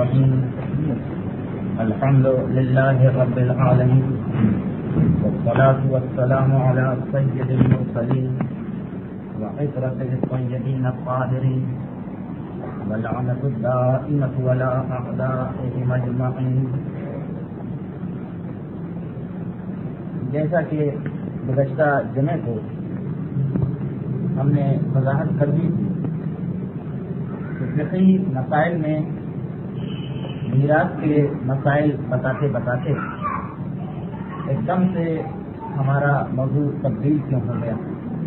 الرحيم الحمد لله رب العالمين والصلاة والسلام على سيد المرسلين وعترة الطيبين الطاهرين واللعنة الدائمة ولا أعدائهم أجمعين. جیسا کہ گزشتہ جمعے کو ہم نے وضاحت کر دی تھی کہ فقہی مسائل میں میراث کے مسائل بتاتے بتاتے ایک دم سے ہمارا موضوع تبدیل کیوں ہو گیا.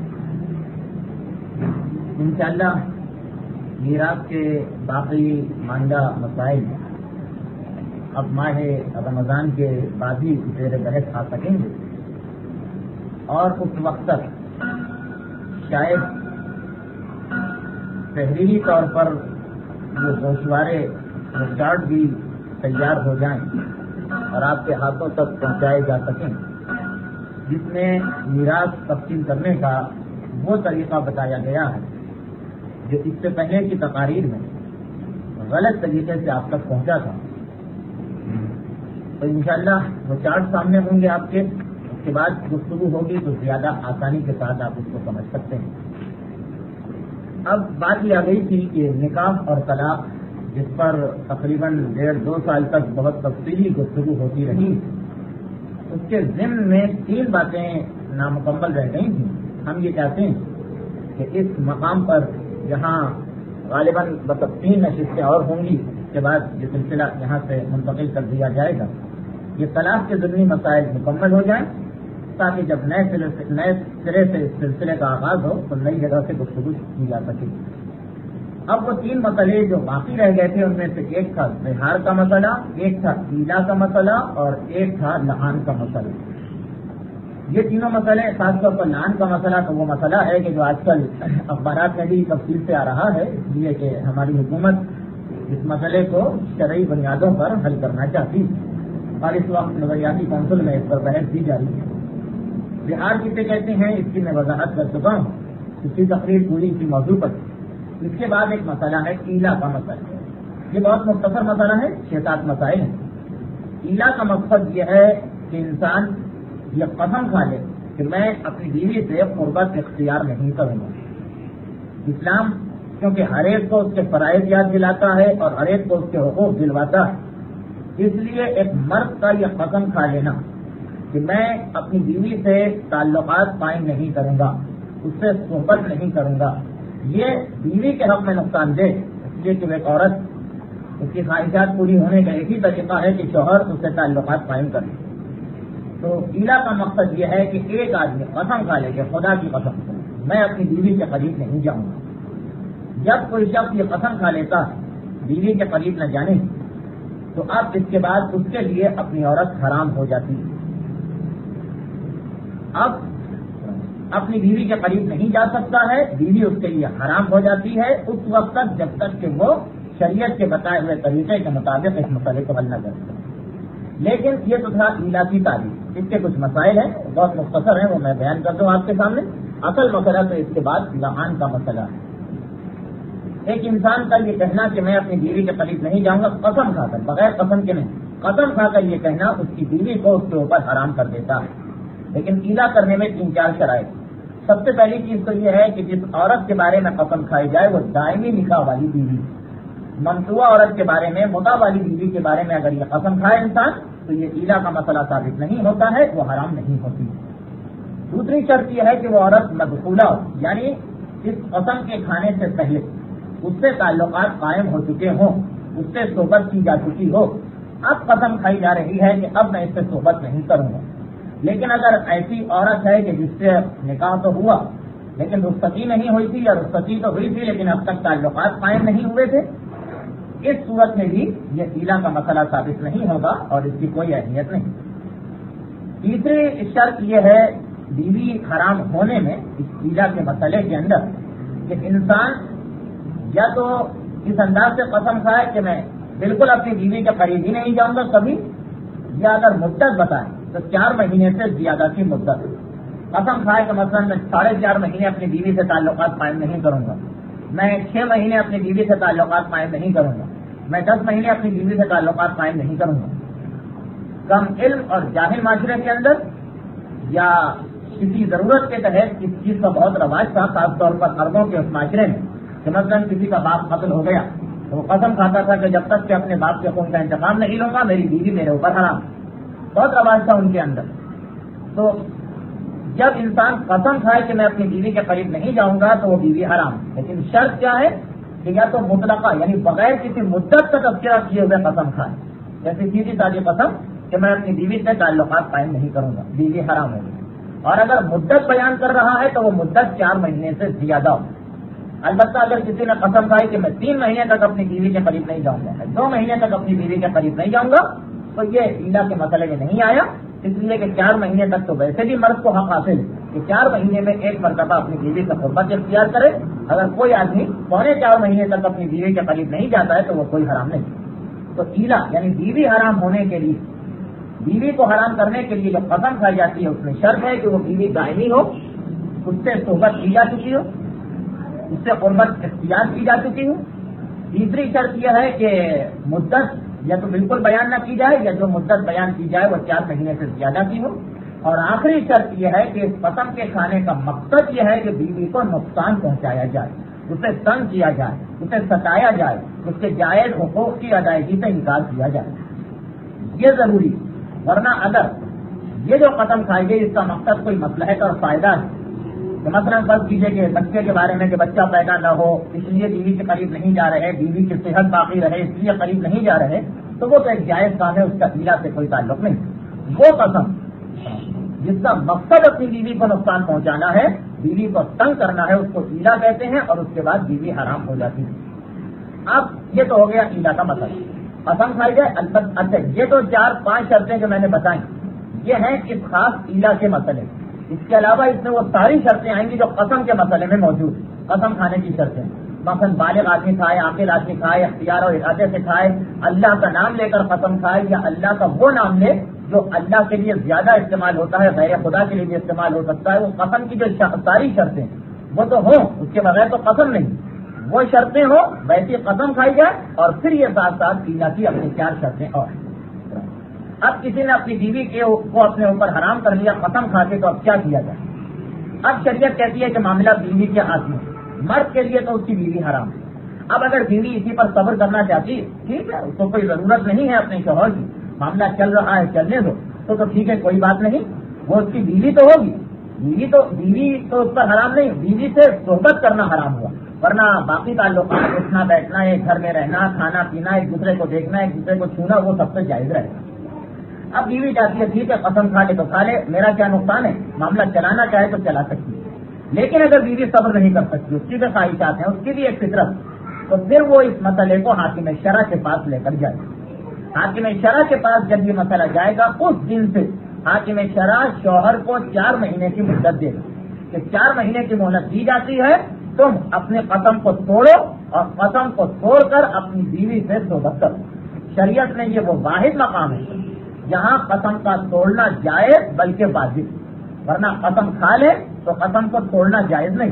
انشاءاللہ میراث کے باقی ماندہ مسائل اب ماہ رمضان کے بعد ہی زیر بحث آ سکیں گے اور اس وقت تک شاید تحریری طور پر وہ گوشوارے چارٹ بھی تیار ہو جائیں اور آپ کے ہاتھوں تک پہنچائے جا سکیں جس میں میراث تقسیم کرنے کا وہ طریقہ بتایا گیا ہے جو اس سے پہلے کی تقاریر میں غلط طریقے سے آپ تک پہنچا تھا. تو انشاءاللہ وہ چارٹ سامنے ہوں گے آپ کے. اس کے بعد گفتگو ہوگی تو زیادہ آسانی کے ساتھ آپ اس کو سمجھ سکتے ہیں. اب بات یہ آ گئی تھی کہ نکاح اور طلاق جس پر تقریباً 1.5-2 سال تک بہت تفصیلی گفتگو ہوتی رہی اس کے ضمن میں 3 باتیں نامکمل رہ گئی تھیں. ہم یہ چاہتے ہیں کہ اس مقام پر جہاں غالباً بس 3 نشستیں اور ہوں گی اس کے بعد یہ سلسلہ یہاں سے منتقل کر دیا جائے گا. یہ طلاق کے ضمنی مسائل مکمل ہو جائیں تاکہ جب نئے سرے سے اس سلسلے کا آغاز ہو تو نئی جگہ سے گفتگو کی جا سکے. اب وہ 3 مسئلے جو باقی رہ گئے تھے ان میں سے ایک تھا زہار کا مسئلہ، ایک تھا ایلا کا مسئلہ اور ایک تھا لعان کا مسئلہ. یہ تینوں مسئلے خاص طور پر لعان کا مسئلہ تو وہ مسئلہ ہے کہ جو آج کل اخبارات میں بھی تفصیل سے آ رہا ہے اس لیے کہ ہماری حکومت اس مسئلے کو شرعی بنیادوں پر حل کرنا چاہتی ہے اور اس وقت نظریاتی کونسل میں اس پر بحث دی جا رہی ہے. بہار کسے کہتے ہیں اس کی میں وضاحت کر چکا ہوں. اس کی تقریر پوری اسی موضوع پر. اس کے بعد ایک مسئلہ ہے ایلا کا مسئلہ. یہ بہت مختصر مسئلہ ہے، 6-7 مسائل ہیں. ایلا کا مقصد یہ ہے کہ انسان یہ قسم کھا لے کہ میں اپنی بیوی سے قربت اختیار نہیں کروں گا. اسلام کیونکہ ہر ایک کو اس کے فرائض یاد دلاتا ہے اور ہر ایک کو اس کے حقوق دلواتا ہے، اس لیے ایک مرد کا یہ قسم کھا لینا کہ میں اپنی بیوی سے تعلقات قائم نہیں کروں گا، اس سے صحبت نہیں کروں گا، یہ بیوی کے حق میں نقصان دہ. اس لیے کہ ایک عورت اس کی خواہشات پوری ہونے کا ایک ہی طریقہ ہے کہ شوہر اس سے تعلقات قائم کرے. تو ایلا کا مقصد یہ ہے کہ ایک آدمی قسم کھا لے کہ خدا کی قسم میں اپنی بیوی کے قریب نہیں جاؤں گا. جب کوئی شخص یہ قسم کھا لیتا ہے بیوی کے قریب نہ جانے تو اب اس کے بعد اس کے لیے اپنی عورت حرام ہو جاتی ہے. اب اپنی بیوی کے قریب نہیں جا سکتا ہے، بیوی اس کے لیے حرام ہو جاتی ہے اس وقت تک جب تک کہ وہ شریعت کے بتائے ہوئے طریقے کے مطابق اس مسئلے کو حل نہ کر سکے. لیکن یہ تو تھا ایلا کی تعریف. اس کے کچھ مسائل ہیں بہت مختصر ہیں، وہ میں بیان کر دوں آپ کے سامنے. اصل مسئلہ تو اس کے بعد لعان کا مسئلہ ہے. ایک انسان کا یہ کہنا کہ میں اپنی بیوی کے قریب نہیں جاؤں گا قسم کھا کر، بغیر قسم کے نہیں، قسم کھا کر یہ کہنا اس کی بیوی کو اس کے اوپر حرام کر دیتا ہے. لیکن ایلا کرنے میں 3-4 شرائط. سب سے پہلی چیز تو یہ ہے کہ جس عورت کے بارے میں قسم کھائی جائے وہ دائمی نکاح والی بیوی. ممنوعہ عورت کے بارے میں، مطاع والی بیوی کے بارے میں اگر یہ قسم کھائے انسان تو یہ ایلا کا مسئلہ ثابت نہیں ہوتا ہے، وہ حرام نہیں ہوتی. دوسری شرط یہ ہے کہ وہ عورت مدخولہ ہو، یعنی اس قسم کے کھانے سے پہلے اس سے تعلقات قائم ہو چکے ہوں، اس سے صحبت کی جا چکی ہو. اب قسم کھائی جا رہی ہے کہ اب میں اس سے صحبت نہیں کروں گا. لیکن اگر ایسی عورت ہے کہ جس سے نکاح تو ہوا لیکن رخصتی نہیں ہوئی تھی یا رخصتی تو ہوئی تھی لیکن اب تک تعلقات قائم نہیں ہوئے تھے، اس صورت میں بھی یہ ایلا کا مسئلہ ثابت نہیں ہوگا اور اس کی کوئی اہمیت نہیں. تیسری شرط یہ ہے بیوی حرام ہونے میں اس ایلا کے مسئلے کے اندر کہ انسان یا تو اس انداز سے قسم کھائے کہ میں بالکل اپنی بیوی کے قریب ہی نہیں جاؤں گا کبھی، یا اگر مدت بتائیں تو 4 مہینے سے زیادہ کی مدت. قسم کھائے کہ مثلا میں 4.5 مہینے اپنی بیوی سے تعلقات قائم نہیں کروں گا، میں 6 مہینے اپنی بیوی سے تعلقات قائم نہیں کروں گا، میں 10 مہینے اپنی بیوی سے تعلقات قائم نہیں کروں گا. کم علم اور جاہل معاشرے کے اندر یا کسی ضرورت کے تحت اس چیز کا بہت رواج تھا، خاص طور پر مردوں کے اس معاشرے میں، کہ مثلاً کسی کا باپ قتل ہو گیا تو وہ قسم کھاتا تھا کہ جب تک کہ اپنے باپ کے خون کا انتقام نہیں لوں گا میری بیوی میرے اوپر حرام. بہت رواج تھا ان کے اندر. تو جب انسان قسم کھائے کہ میں اپنی بیوی کے قریب نہیں جاؤں گا تو وہ بیوی حرام. لیکن شرط کیا ہے کہ یا تو مطلقہ یعنی بغیر کسی مدت کا تذکرہ کیے ہوئے قسم کھائے، جیسے سیدھی سادھی قسم کہ میں اپنی بیوی سے تعلقات قائم نہیں کروں گا، بیوی حرام ہوگی. اور اگر مدت بیان کر رہا ہے تو وہ مدت 4 مہینے سے زیادہ ہو. البتہ اگر کسی نے قسم کھائی کہ میں 3 مہینے تک اپنی بیوی کے قریب نہیں جاؤں گا، 2 مہینے تک اپنی بیوی کے قریب نہیں جاؤں گا، تو یہ ایلا کے مسئلے میں نہیں آیا. اس لیے کہ 4 مہینے تک تو ویسے بھی مرد کو حق حاصل ہے کہ 4 مہینے میں ایک مرتبہ اپنی بیوی سے قربت اختیار کرے. اگر کوئی آدمی 4.25 مہینے تک اپنی بیوی کے قریب نہیں جاتا ہے تو وہ کوئی حرام نہیں. تو ایلا یعنی بیوی حرام ہونے کے لیے، بیوی کو حرام کرنے کے لیے جو قسم کھائی جاتی ہے اس میں شرط ہے کہ وہ بیوی دائمی ہو، اس سے صحبت کی جا چکی ہو، اس سے قربت اختیار کی جا چکی ہو. تیسری شرط یہ ہے کہ مدت یا تو بالکل بیان نہ کی جائے یا جو مدت بیان کی جائے وہ 4 مہینے سے زیادہ کی ہو. اور آخری شرط یہ ہے کہ اس قسم کے کھانے کا مقصد یہ ہے کہ بیوی کو نقصان پہنچایا جائے، اسے تنگ کیا جائے، اسے ستایا جائے، اس کے جائز حقوق کی ادائیگی سے انکار کیا جائے. یہ ضروری. ورنہ اگر یہ جو قسم کھائی گئی اس کا مقصد کوئی مصلحت اور فائدہ ہے، تو مثلاً فرض کیجیے کہ بچے کے بارے میں کہ بچہ پیدا نہ ہو اس لیے بیوی کے قریب نہیں جا رہے، بیوی کی صحت باقی رہے اس لیے قریب نہیں جا رہے، تو وہ تو ایک جائز کام ہے، اس کا ایلا سے کوئی تعلق نہیں. وہ قسم جس کا مقصد اپنی بیوی کو نقصان پہنچانا ہے، بیوی کو تنگ کرنا ہے، اس کو ایلا کہتے ہیں اور اس کے بعد بیوی حرام ہو جاتی ہے. اب یہ تو ہو گیا ایلا کا مسئلہ. قسم کھائی جائے. اچھا یہ تو 4-5 شرطیں جو میں نے بتائیں یہ ہیں اس خاص ایلا کے مسئلے. اس کے علاوہ اس میں وہ ساری شرطیں آئیں گی جو قسم کے مسئلے میں موجود ہیں. قسم کھانے کی شرطیں مثلاً بالغ آدمی کھائے، عاقل آدمی کھائے، اختیار اور ارادے سے کھائے، اللہ کا نام لے کر قسم کھائے یا اللہ کا وہ نام لے جو اللہ کے لیے زیادہ استعمال ہوتا ہے، غیر خدا کے لیے بھی استعمال ہو سکتا ہے. وہ قسم کی جو ساری شرطیں وہ تو ہوں، اس کے بغیر تو قسم نہیں. وہ شرطیں ہوں ویسی قسم کھائی جائے اور پھر یہ ساتھ ساتھ ایلا کی اپنی 4 شرطیں اور. اب کسی نے اپنی بیوی کو اپنے اوپر حرام کر لیا قسم کھا کے، تو اب کیا کیا جائے؟ اب شریعت کہتی ہے کہ معاملہ بیوی کے ہاتھ میں، مرد کے لیے تو اس کی بیوی حرام. اب اگر بیوی اسی پر صبر کرنا چاہتی ہے ٹھیک ہے، اس کو کوئی ضرورت نہیں ہے اپنے شوہر کی، معاملہ چل رہا ہے چلنے دو، تو ٹھیک ہے کوئی بات نہیں، وہ اس کی بیوی تو ہوگی. بیوی تو اس پر حرام نہیں، بیوی سے صحبت کرنا حرام ہوا. ورنہ باقی تعلقات، اٹھنا بیٹھنا، ایک گھر میں رہنا، کھانا پینا، ایک دوسرے کو دیکھنا، ایک دوسرے کو چھونا، وہ سب سے جائز رہے گا. اب بیوی چاہتی ہے ٹھیک ہے قسم کھا لے تو کھا لے، میرا کیا نقصان ہے، معاملہ چلانا چاہے تو چلا سکتی ہے. لیکن اگر بیوی صبر نہیں کر سکتی، اس کی بھی خواہشات ہیں، اس کی بھی ایک فطرت، تو پھر وہ اس مسئلے کو حاکم شرع کے پاس لے کر جائے. حاکم شرع کے پاس جب یہ مسئلہ جائے گا اس دن سے حاکم شرع شوہر کو 4 مہینے کی مدت دے گا کہ 4 مہینے کی مہلت دی جاتی ہے، تم اپنے قسم کو توڑو اور قسم کو توڑ کر اپنی بیوی سے صحبت کرو. شریعت میں یہ وہ واحد مقام ہے جہاں قسم کا توڑنا جائز بلکہ واجب. ورنہ قسم کھا لے تو قسم کو توڑنا جائز نہیں.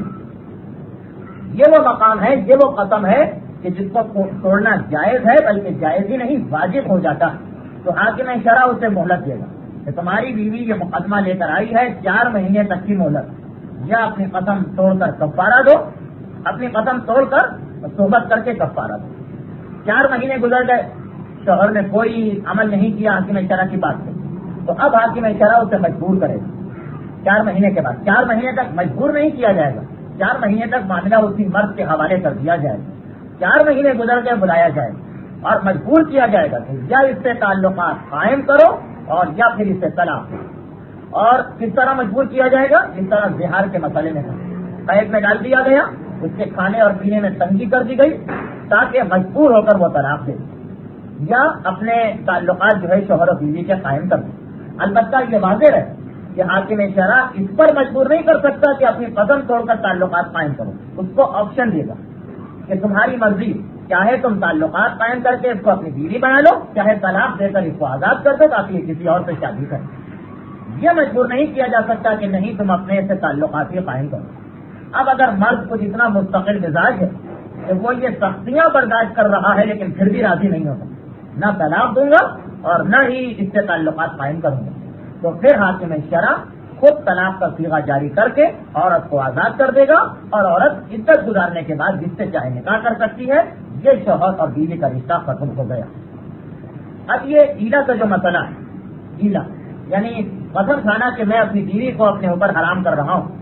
یہ وہ مقام ہے، یہ وہ قسم ہے کہ جس کو توڑنا جائز ہے بلکہ جائز ہی نہیں واجب ہو جاتا. تو حاکم شرع اسے مہلت دے گا کہ تمہاری بیوی یہ مقدمہ لے کر آئی ہے 4 مہینے تک کی مہلت، یا اپنی قسم توڑ کر کفارہ دو، اپنی قسم توڑ کر صحبت کر کے کفارہ دو. 4 مہینے گزر گئے، شوہر نے کوئی عمل نہیں کیا حاکم شرع کی بات سے، تو اب حاکم شرع اسے مجبور کرے گا 4 مہینے کے بعد. 4 مہینے تک مجبور نہیں کیا جائے گا، 4 مہینے تک معاملہ اسی مرد کے حوالے کر دیا جائے گا. 4 مہینے گزر کے بلایا جائے گا اور مجبور کیا جائے گا کہ یا اس سے تعلقات قائم کرو اور یا پھر اس سے طلاق. اور کس طرح مجبور کیا جائے گا؟ اس طرح زہار کے مسئلے میں قید میں ڈال دیا گیا، اس کے کھانے اور پینے میں تنگی کر دی گئی تاکہ مجبور ہو کر وہ طلاق دے یا اپنے تعلقات جو ہے شوہر و بیوی کے قائم کر دے. البتہ یہ واضح رہے کہ حاکم شرع اس پر مجبور نہیں کر سکتا کہ اپنی قسم توڑ کر تعلقات قائم کرو. اس کو آپشن دے گا کہ تمہاری مرضی، چاہے تم تعلقات قائم کر کے اس کو اپنی بیوی بنا لو، چاہے طلاق دے کر اس کو آزاد کر دو تاکہ یہ کسی اور سے شادی کرے. یہ مجبور نہیں کیا جا سکتا کہ نہیں تم اپنے سے تعلقات ہی قائم کرو. اب اگر مرد کو جتنا مستقل مزاج ہے کہ وہ یہ سختیاں برداشت کر رہا ہے لیکن پھر بھی راضی نہیں ہوتا، نہ طلاق دوں گا اور نہ ہی اس سے تعلقات قائم کروں گا، تو پھر حاکم شرع خود طلاق کا صیغہ جاری کر کے عورت کو آزاد کر دے گا، اور عورت عدت گزارنے کے بعد جس سے چاہے نکاح کر سکتی ہے۔ یہ شوہر اور بیوی کا رشتہ ختم ہو گیا۔ اب یہ ایلا کا جو مسئلہ ہے، ایلا یعنی قسم کھانا کہ میں اپنی بیوی کو اپنے اوپر حرام کر رہا ہوں،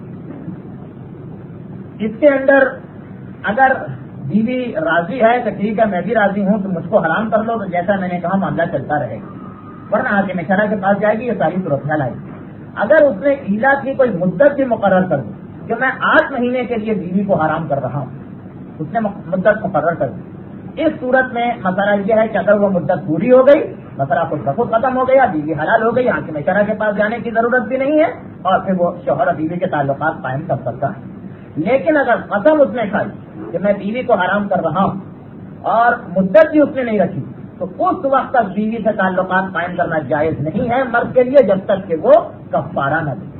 اس کے اندر اگر بیوی راضی ہے کہ ٹھیک ہے میں بھی راضی ہوں تو مجھ کو حرام کر لو، تو جیسا میں نے کہا معاملہ چلتا رہے گا، ورنہ حاکم شرع کے پاس جائے گی، یہ ساری صورتحال آئے گی۔ اگر اس نے ایلا کی کوئی مدت بھی مقرر کر دی کہ میں 8 مہینے کے لیے بیوی کو حرام کر رہا ہوں، اس نے مدت مقرر کر دی، اس صورت میں مسئلہ یہ ہے کہ اگر وہ مدت پوری ہو گئی، مسئلہ خود بخود ختم ہو گیا، بیوی حلال ہو گئی، حاکم شرع کے پاس جانے کی ضرورت بھی نہیں ہے، اور پھر وہ شوہر اور بیوی کے تعلقات قائم کر سکتا ہے۔ لیکن اگر قسم اس نے کھائی کہ میں بیوی کو حرام کر رہا ہوں اور مدت بھی اس نے نہیں رکھی، تو اس وقت تک بیوی سے تعلقات قائم کرنا جائز نہیں ہے مرد کے لیے، جب تک کہ وہ کفارہ نہ دے۔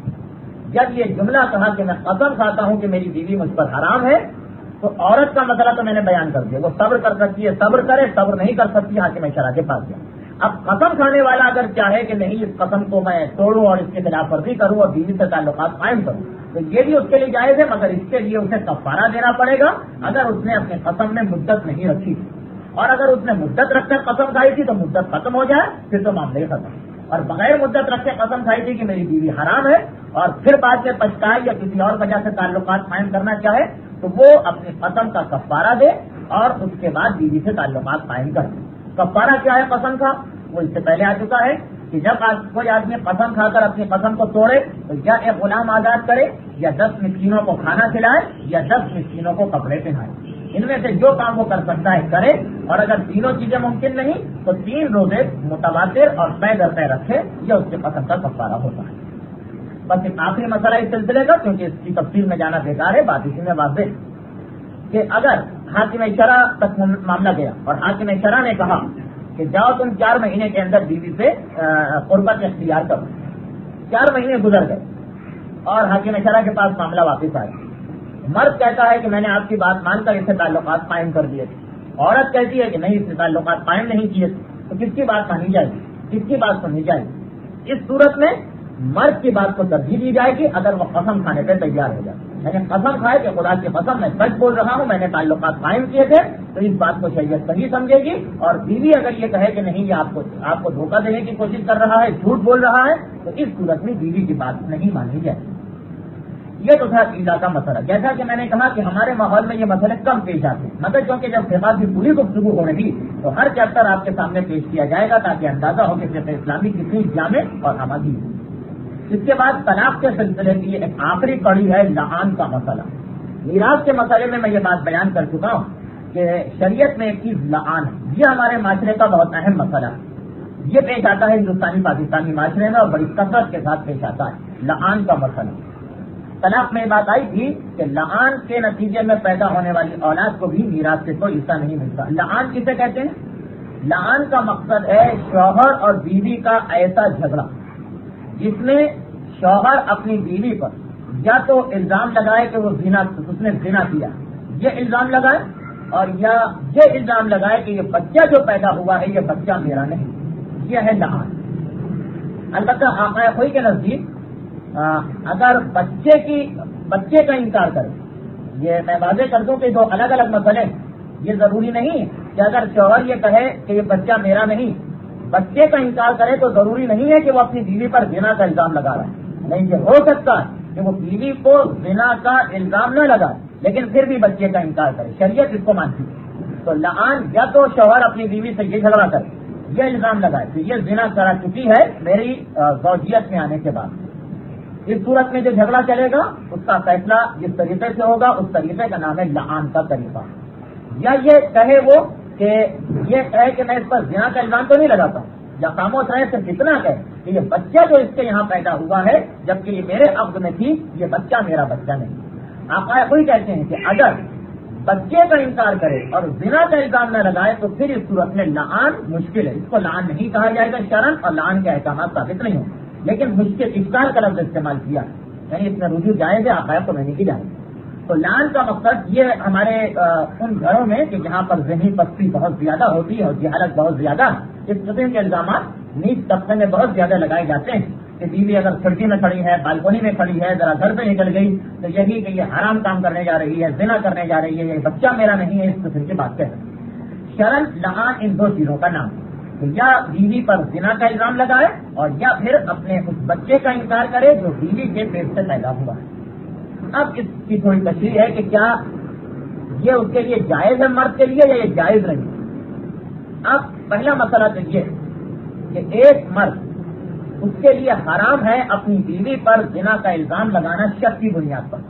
جب یہ جملہ کہا کہ میں قسم کھاتا ہوں کہ میری بیوی مجھ پر حرام ہے، تو عورت کا مسئلہ تو میں نے بیان کر دیا، وہ صبر کر سکتی ہے، صبر کرے، صبر نہیں کر سکتی حاکم شرع کے پاس جائے۔ اب قسم کھانے والا اگر چاہے کہ نہیں اس قسم کو میں توڑوں اور اس کے خلاف ورزی کروں اور بیوی سے تعلقات قائم کروں، تو یہ بھی اس کے لیے جائز ہے، مگر اس کے لیے اسے کفارہ دینا پڑے گا اگر اس نے اپنی قسم میں مدت نہیں رکھی تھی، اور اگر اس نے مدت رکھ کر قسم کھائی تھی تو مدت ختم ہو جائے، پھر تو معاملے ختم، اور بغیر مدت رکھ کے قسم کھائی تھی کہ میری بیوی حرام ہے اور پھر بعد میں پچھتائے یا کسی اور وجہ سے تعلقات قائم کرنا چاہے، تو وہ اپنی قسم کا کفارہ دے اور اس کے بعد بیوی سے تعلقات قائم کر دے۔ کفارہ کیا ہے قسم کا؟ وہ اس سے پہلے آ چکا ہے کہ جب کوئی آدمی قسم کھا کر اپنی قسم کو توڑے تو یا ایک غلام آزاد کرے، یا 10 مسکینوں کو کھانا کھلائے، یا 10 مسکینوں کو کپڑے پہنائے، ان میں سے جو کام وہ کر سکتا ہے کرے، اور اگر تینوں چیزیں ممکن نہیں تو 3 روزے متواتر اور پے در پے رکھے، یہ اس کے قسم کا کفارہ ہوتا ہے۔ بس ایک آخری مسئلہ اس سلسلے کا، کیونکہ اس کی تفصیل میں جانا بیکار ہے، بات اسی میں واضح کہ اگر حاکم شرع تک معاملہ گیا اور حاکم شرع نے کہا کہ جاؤ تم 4 مہینے کے اندر بیوی سے قربت اختیار کرو، 4 مہینے گزر گئے اور حاکم شرع کے پاس معاملہ واپس آیا، مرد کہتا ہے کہ میں نے آپ کی بات مان کر اس سے تعلقات قائم کر دیے تھے، عورت کہتی ہے کہ نہیں اس سے تعلقات قائم نہیں کیے تھے، تو کس کی بات مانی جائے گی، کس کی بات سنی جائے گی؟ اس صورت میں مرد کی بات کو ترجیح دی جائے گی اگر وہ قسم کھانے پہ تیار ہو جائے، یعنی قسم کھائے کہ خدا کی قسم میں سچ بول رہا ہوں، میں نے تعلقات قائم کیے تھے، تو اس بات کو شریعت صحیح سمجھے گی، اور بیوی اگر یہ کہے کہ نہیں یہ آپ کو دھوکہ دینے کی کوشش کر رہا ہے، جھوٹ بول رہا ہے، تو اس صورت میں بیوی کی بات نہیں مانی جائے۔ یہ تو تھا ایلا کا مسئلہ۔ جیسا کہ میں نے کہا کہ ہمارے ماحول میں یہ مسئلے کم پیش آتے ہیں، مگر کیونکہ جب فقہ کی پوری گفتگو ہو رہی تو ہر چیپٹر آپ کے سامنے پیش کیا جائے گا تاکہ اندازہ ہو کہ فقہ اسلامی کتنی جامع اور ہماری ہے۔ اس کے بعد طلاق کے سلسلے کی ایک آخری کڑی ہے لعان کا مسئلہ۔ میراث کے مسئلے میں یہ بات بیان کر چکا ہوں کہ شریعت میں ایک چیز لعان ہے، یہ ہمارے معاشرے کا بہت اہم مسئلہ ہے، یہ پیش آتا ہے ہندوستانی پاکستانی معاشرے میں اور بڑی کثرت کے ساتھ پیش آتا ہے لعان کا مسئلہ۔ طلاق میں بات آئی تھی کہ لعان کے نتیجے میں پیدا ہونے والی اولاد کو بھی میراث سے کوئی حصہ نہیں ملتا۔ لعان کسے کہتے ہیں؟ لعان کا مقصد ہے شوہر اور بیوی کا ایسا جھگڑا جس میں شوہر اپنی بیوی پر یا تو الزام لگائے کہ اس نے زنا کیا، یہ الزام لگائے، اور یا یہ الزام لگائے کہ یہ بچہ جو پیدا ہوا ہے یہ بچہ میرا نہیں، یہ ہے لعان۔ البتہ آقا خوئی کے نزدیک اگر بچے کا انکار کرے، یہ میں واضح کر دوں کہ دو الگ الگ مسئلے، یہ ضروری نہیں کہ اگر شوہر یہ کہے کہ یہ بچہ میرا نہیں، بچے کا انکار کرے تو ضروری نہیں ہے کہ وہ اپنی بیوی پر زنا کا الزام لگا رہا ہے، نہیں، یہ ہو سکتا ہے کہ وہ بیوی کو زنا کا الزام نہ لگائے لیکن پھر بھی بچے کا انکار کرے، شریعت اس کو مانتی ہے۔ تو لعان یا تو شوہر اپنی بیوی سے یہ جھگڑا کرے، یہ الزام لگائے کہ یہ زنا کرا چکی ہے میری زوجیت میں آنے کے بعد، اس صورت میں جو جھگڑا چلے گا اس کا فیصلہ جس طریقے سے ہوگا اس طریقے کا نام ہے لعان کا طریقہ۔ یا یہ کہے وہ کہ یہ کہے کہ میں اس پر زنا کا الزام تو نہیں لگاتا ہوں، یا خاموش رہے صرف اتنا کہے کہ یہ بچہ جو اس کے یہاں پیدا ہوا ہے جبکہ یہ میرے عقد میں تھی، یہ بچہ میرا بچہ نہیں۔ آقا خوئی کہتے ہیں کہ اگر بچے کا انکار کرے اور زنا کا الزام نہ لگائے تو پھر اس صورت میں لعان مشکل ہے، اس کو لعان نہیں کہا جائے گا شرعاً، اور لعان کے احکامات ثابت نہیں ہوں، لیکن مشکل اشکال کا لفظ استعمال کیا، یعنی اس میں رجوع جائز ہے، عقائد کو نہیں کی جائے۔ تو لعن کا مقصد یہ ہمارے ان گھروں میں کہ جہاں پر ذہنی پستی بہت زیادہ ہوتی ہے اور جہالت بہت زیادہ، اس قسم کے الزامات نیچ طبقے میں بہت زیادہ لگائے جاتے ہیں کہ بیوی اگر کھڑکی میں کھڑی ہے، بالکونی میں کھڑی ہے، ذرا گھر سے نکل گئی تو یہی کہ یہ حرام کام کرنے جا رہی ہے، زنا کرنے جا رہی ہے، یہ بچہ میرا نہیں ہے، اس قسم کی بات کہتے ہیں۔ شرعاً لعان ان دو چیزوں کا نام، تو یا بیوی پر زنا کا الزام لگائے اور یا پھر اپنے اس بچے کا انکار کرے جو بیوی کے پیٹ سے پیدا ہوا ہے۔ اب اس کی تھوڑی تشریح ہے کہ کیا یہ اس کے لیے جائز ہے مرد کے لیے یا یہ جائز نہیں۔ اب پہلا مسئلہ تو یہ کہ ایک مرد اس کے لیے حرام ہے اپنی بیوی پر زنا کا الزام لگانا شک کی بنیاد پر۔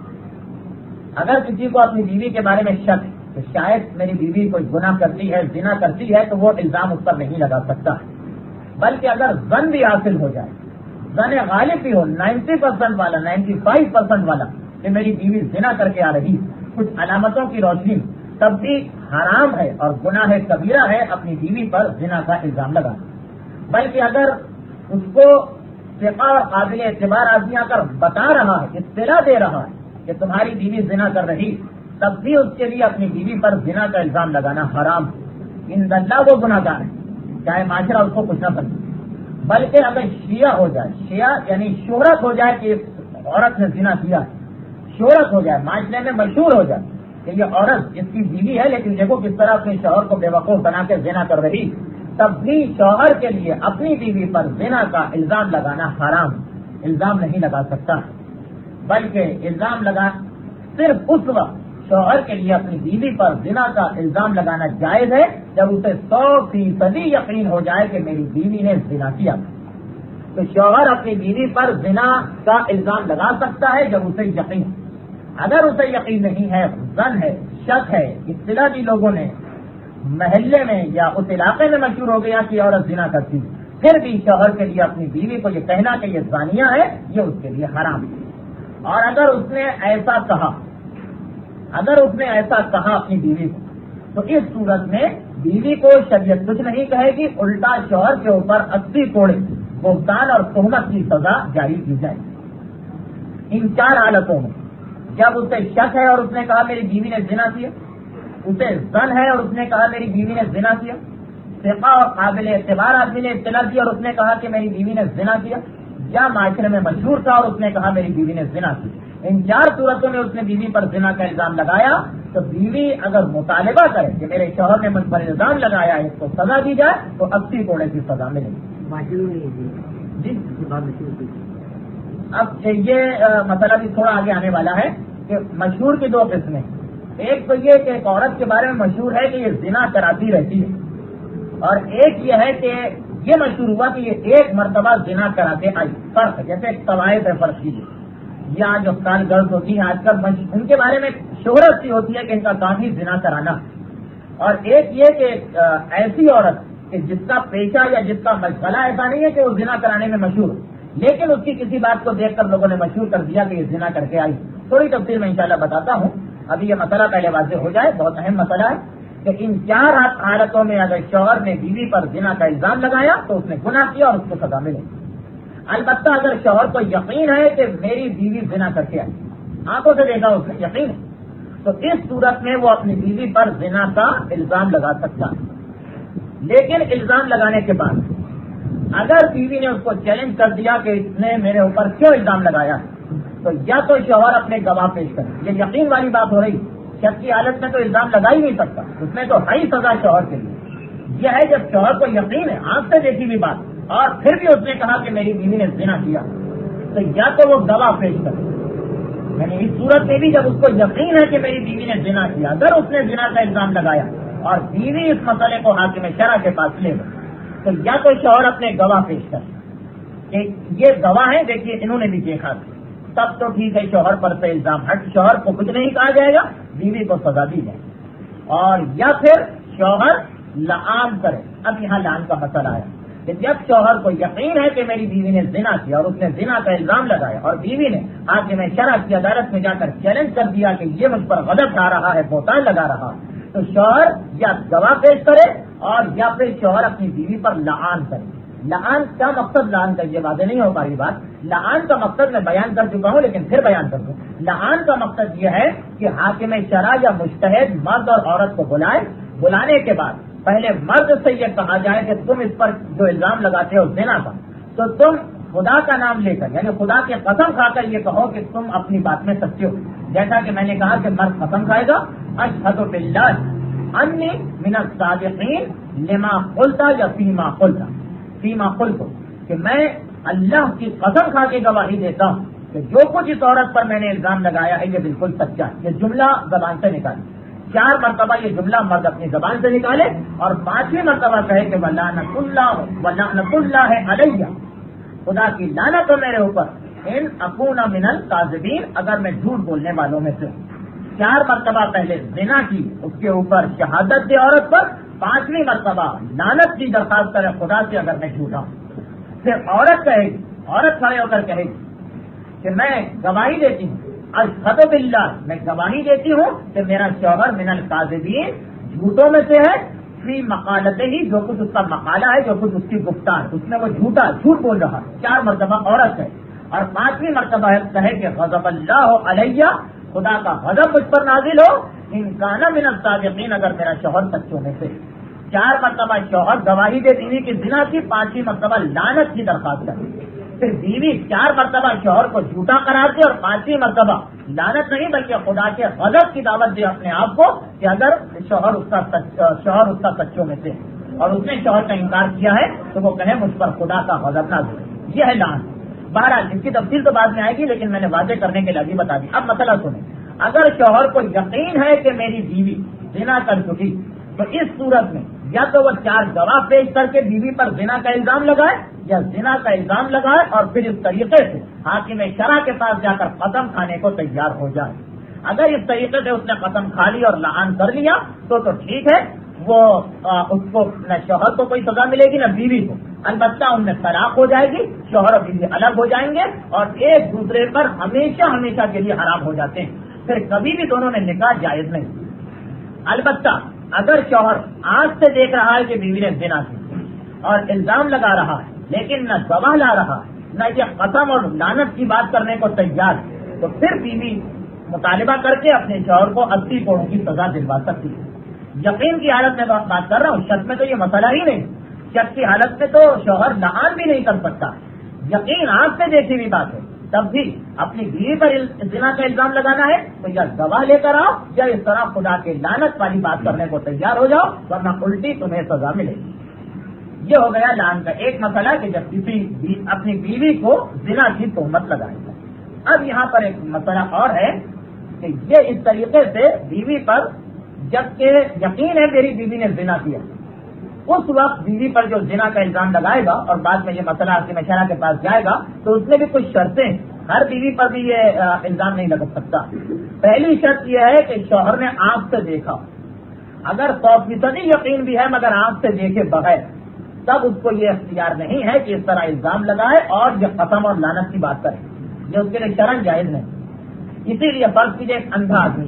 اگر کسی کو اپنی بیوی کے بارے میں شک کہ شاید میری بیوی کوئی گناہ کرتی ہے، زنا کرتی ہے، تو وہ الزام اس پر نہیں لگا سکتا، بلکہ اگر ظن بھی حاصل ہو جائے، ظن غالب بھی ہو 90% والا، 95% والا کہ میری بیوی زنا کر کے آ رہی کچھ علامتوں کی روشنی، تب بھی حرام ہے اور گناہ کبیرہ ہے اپنی بیوی پر زنا کا الزام لگانا۔ بلکہ اگر اس کو ثقہ اور قابل اعتبار آدمی آ کر بتا رہا ہے، اطلاع دے رہا ہے کہ تمہاری بیوی زنا کر رہی، تب بھی اس کے لیے اپنی بیوی پر زنا کا الزام لگانا حرام۔ ان اللہ وہ گناہ گار ہے، چاہے معاشرہ اس کو کچھ نہ سمجھے۔ بلکہ اگر شیعہ ہو جائے، شیعہ یعنی شہرت ہو جائے کہ عورت نے زنا کیا، شہرت ہو جائے، معاشرے میں مشہور ہو جائے کہ یہ عورت جس کی بیوی ہے لیکن دیکھو کس طرح اپنے شوہر کو بے وقوف بنا کے زنا کر رہی، تب بھی شوہر کے لیے اپنی بیوی پر زنا کا الزام لگانا حرام، الزام نہیں لگا سکتا۔ بلکہ الزام لگا صرف اس وقت شوہر کے لیے اپنی بیوی پر زنا کا الزام لگانا جائز ہے جب اسے 100% یقین ہو جائے کہ میری بیوی نے زنا کیا۔ تو شوہر اپنی بیوی پر زنا کا الزام لگا سکتا ہے جب اسے یقین، اگر اسے یقین نہیں ہے، ظن ہے، شک ہے، اطلاع دی لوگوں نے محلے میں یا اس علاقے میں مشہور ہو گیا کہ عورت زنا کرتی، پھر بھی شوہر کے لیے اپنی بیوی کو یہ کہنا کہ یہ زانیہ ہے، یہ اس کے لیے حرام ہے۔ اور اگر اس نے ایسا کہا اپنی بیوی کو، تو اس صورت میں بیوی کو شریعت کچھ نہیں کہے گی، الٹا شوہر کے اوپر 80 کوڑے بہتان اور تہمت کی سزا جاری کی جائے گی۔ ان 4 حالتوں میں، جب اسے شک ہے اور اس نے کہا میری بیوی نے زنا کیا، اسے ظن ہے اور اس نے کہا میری بیوی نے زنا کیا، ثقہ اور قابل اعتبار آدمی نے اطلاع دی اور اس نے کہا کہ میری بیوی نے زنا کیا، یا معاشرے میں مشہور تھا اور اس نے کہا میری بیوی نے زنا کی، ان 4 صورتوں میں اس نے بیوی پر زنا کا الزام لگایا، تو بیوی اگر مطالبہ کرے کہ میرے شوہر نے مجھ پر الزام لگایا، اس کو سزا دی جائے تو 80 کوڑے کی سزا ملے گی۔ جی اب یہ مسئلہ بھی تھوڑا آگے آنے والا ہے کہ مشہور کی 2 قسمیں، ایک تو یہ کہ ایک عورت کے بارے میں مشہور ہے کہ یہ زنا کراتی رہتی ہے، اور ایک یہ ہے کہ یہ مشہور ہوا کہ یہ ایک مرتبہ زنا کراتے آئی۔ فرق جیسے ایک قواعد ہے، فرق کیجیے، یا جو کال گرلز ہوتی ہیں آج کل ان کے بارے میں شہرت سی ہوتی ہے کہ ان کا کام ہی زنا کرانا، اور ایک یہ کہ ایسی عورت کہ جس کا پیشہ یا جس کا مشغلہ ایسا نہیں ہے کہ وہ زنا کرانے میں مشہور، لیکن اس کی کسی بات کو دیکھ کر لوگوں نے مشہور کر دیا کہ یہ زنا کر کے آئی۔ تھوڑی تفصیل میں انشاءاللہ بتاتا ہوں، ابھی یہ مسئلہ پہلے واضح ہو جائے، بہت اہم مسئلہ ہے کہ ان 4 حالتوں میں اگر شوہر نے بیوی پر زنا کا الزام لگایا تو اس نے گناہ کیا اور اس کو سزا ملے۔ البتہ اگر شوہر کو یقین ہے کہ میری بیوی زنا کر کے آئی، آنکھوں سے دیکھا اس نے، یقین ہے، تو اس صورت میں وہ اپنی بیوی پر زنا کا الزام لگا سکتا ہے۔ لیکن الزام لگانے کے بعد اگر بیوی نے اس کو چیلنج کر دیا کہ اس نے میرے اوپر کیوں الزام لگایا، تو یا تو شوہر اپنے گواہ پیش کرے، یہ یقین والی بات ہو رہی، شک کی حالت میں تو الزام لگا ہی نہیں سکتا، اس میں تو ہے سزا شوہر کے لیے۔ یہ ہے جب شوہر کو یقین ہے، آنکھ سے دیکھی ہوئی بات، اور پھر بھی اس نے کہا کہ میری بیوی نے زنا کیا، تو یا تو وہ گواہ پیش کرے، یعنی اس صورت میں بھی جب اس کو یقین ہے کہ میری بیوی نے زنا کیا، اگر اس نے زنا کا الزام لگایا اور بیوی اس مسئلے کو حاکم شرع کے پاس لے گئی، تو یا تو شوہر اپنے گواہ پیش کرے کہ یہ گواہ ہیں، دیکھیے انہوں نے بھی دیکھا، تب تو ٹھیک ہے، شوہر پر سے الزام ہٹ، شوہر کو کچھ نہیں کہا جائے گا، بیوی کو سزا دی جائے گی، اور یا پھر شوہر لعان کرے۔ اب یہاں لعان کا مسئلہ آیا کہ جب شوہر کو یقین ہے کہ میری بیوی نے زنا کیا اور اس نے زنا کا الزام لگایا، اور بیوی نے حاکم شرع کی عدالت میں جا کر چیلنج کر دیا کہ یہ مجھ پر غضب ڈھا رہا ہے، بہتان لگا رہا، تو شوہر یا گواہ پیش کرے اور یا پھر شوہر اپنی بیوی پر لعان کرے۔ لعان کا مقصد، لعان کا یہ واضح نہیں ہو پا رہی بات، لعان کا مقصد میں بیان کر چکا ہوں لیکن پھر بیان کر دوں. لعان کا مقصد یہ ہے کہ حاکم شرع یا مجتہد مرد اور عورت کو بلائے، بلانے کے بعد پہلے مرد سے یہ کہا جائے کہ تم اس پر جو الزام لگاتے ہو زنا کا، تو تم خدا کا نام لے کر یعنی خدا کی قسم کھا کر یہ کہو کہ تم اپنی بات میں سچے ہو. جیسا کہ میں نے کہا کہ مرد قسم کھائے گا اشہد باللہ انی من الصادقین لما قلت یا فیما قلت، فیما قلت کہ میں اللہ کی قسم کھا کے گواہی دیتا ہوں کہ جو کچھ اس عورت پر میں نے الزام لگایا ہے یہ بالکل سچا ہے. یہ جملہ زبان سے نکالے، 4 مرتبہ یہ جملہ مرد اپنی زبان سے نکالے اور 5ویں مرتبہ کہے کہ وَلَعْنَةُ اللَّهِ عَلَيَّ، خدا کی لعنت ہو میرے اوپر، ان اکون من الکاذبین، اگر میں جھوٹ بولنے والوں میں سے ہوں. 4 مرتبہ پہلے زنا کی، اس کے اوپر شہادت دے عورت پر، 5ویں مرتبہ لعنت کی درخواست کرے خدا سے اگر میں جھوٹا ہوں. پھر عورت کہے گی، عورت کھڑے ہو کر کہے گی کہ میں گواہی دیتی ہوں، اشہد باللہ، میں گواہی دیتی ہوں کہ میرا شوہر من الکاذبین، جھوٹوں میں سے ہے، فی مقالتے ہی، جو کچھ اس کا مقالہ ہے، جو کچھ اس کی گفتار، اس میں وہ جھوٹ بول رہا. 4 مرتبہ عورت ہے اور 5ویں مرتبہ کہے کہ غضب اللہ علیہ، خدا کا غضب مجھ پر نازل ہو، ان کان من الصادقین، اگر میرا شوہر سچوں میں سے. 4 مرتبہ شوہر گواہی دے بیوی کی زنا کی، 5ویں مرتبہ لعنت کی درخواست کرے. پھر بیوی 4 مرتبہ شوہر کو جھوٹا قرار دے اور 5ویں مرتبہ لعنت نہیں بلکہ خدا کے غضب کی دعوت دے اپنے آپ کو کہ اگر شوہر اس کا سچوں میں سے اور اس نے شوہر کا انکار کیا ہے تو وہ کہے مجھ پر خدا کا غضب نہ دے. یہ ہے لعن. بہرحال اس کی تفصیل تو بعد میں آئے گی لیکن میں نے واضح کرنے کے لیے ابھی بتا دی. اب مسئلہ سنیں، اگر شوہر کو یقین ہے کہ میری بیوی زنا کر چکی تو اس صورت میں یا تو وہ 4 گواہ پیش کر کے بیوی پر زنا کا الزام لگائے یا زنا کا الزام لگائے اور پھر اس طریقے سے حاکم شرع کے پاس جا کر قسم کھانے کو تیار ہو جائے. اگر اس طریقے سے اس نے قسم کھا لی اور لعان کر لیا تو ٹھیک ہے، وہ اس کو نہ شوہر کو کوئی سزا ملے گی نہ بیوی کو. البتہ ان میں طلاق ہو جائے گی، شوہر اور بیوی الگ ہو جائیں گے اور ایک دوسرے پر ہمیشہ کے لیے حرام ہو جاتے ہیں. پھر کبھی بھی دونوں میں نکاح جائز نہیں. البتہ اگر شوہر آنکھ سے دیکھ رہا ہے کہ بیوی نے زنا کی اور الزام لگا رہا ہے لیکن نہ گواہ لا رہا نہ یہ قسم اور لعنت کی بات کرنے کو تیار ہے تو پھر بیوی مطالبہ کر کے اپنے شوہر کو 80 کوڑوں کی سزا دلوا سکتی ہے. یقین کی حالت میں بات کر رہا ہوں، شک میں تو یہ مسئلہ ہی نہیں. شک کی حالت میں تو شوہر لعان بھی نہیں کر سکتا. یقین آنکھ سے دیکھی ہوئی بات ہے، تب بھی اپنی بیوی پر زنا کا الزام لگانا ہے تو یا گواہ لے کر آؤ یا اس طرح خدا کے لعنت والی بات کرنے کو تیار ہو جاؤ ورنہ الٹی تمہیں سزا ملے گی. یہ ہو گیا لعان کا ایک مسئلہ کہ جب کسی اپنی بیوی کو زنا کی تہمت لگائے گا. اب یہاں پر ایک مسئلہ اور ہے کہ یہ اس طریقے سے بیوی پر جبکہ یقین ہے میری بیوی نے زنا کیا، اس وقت بیوی پر جو زنا کا الزام لگائے گا اور بعد میں یہ مسئلہ حاکم شرع کے پاس جائے گا تو اس میں بھی کچھ شرطیں ہیں. ہر بیوی پر بھی یہ الزام نہیں لگ سکتا. پہلی شرط یہ ہے کہ شوہر نے آنکھ سے دیکھا. اگر 100% یقین بھی ہے مگر آنکھ سے دیکھے بغیر تب اس کو یہ اختیار نہیں ہے کہ اس طرح الزام لگائے اور یہ قسم اور لعنت کی بات کرے. یہ اس کے لیے شرعاً جائز نہیں. اسی لیے فرض کیجیے ایک اندھا آدمی،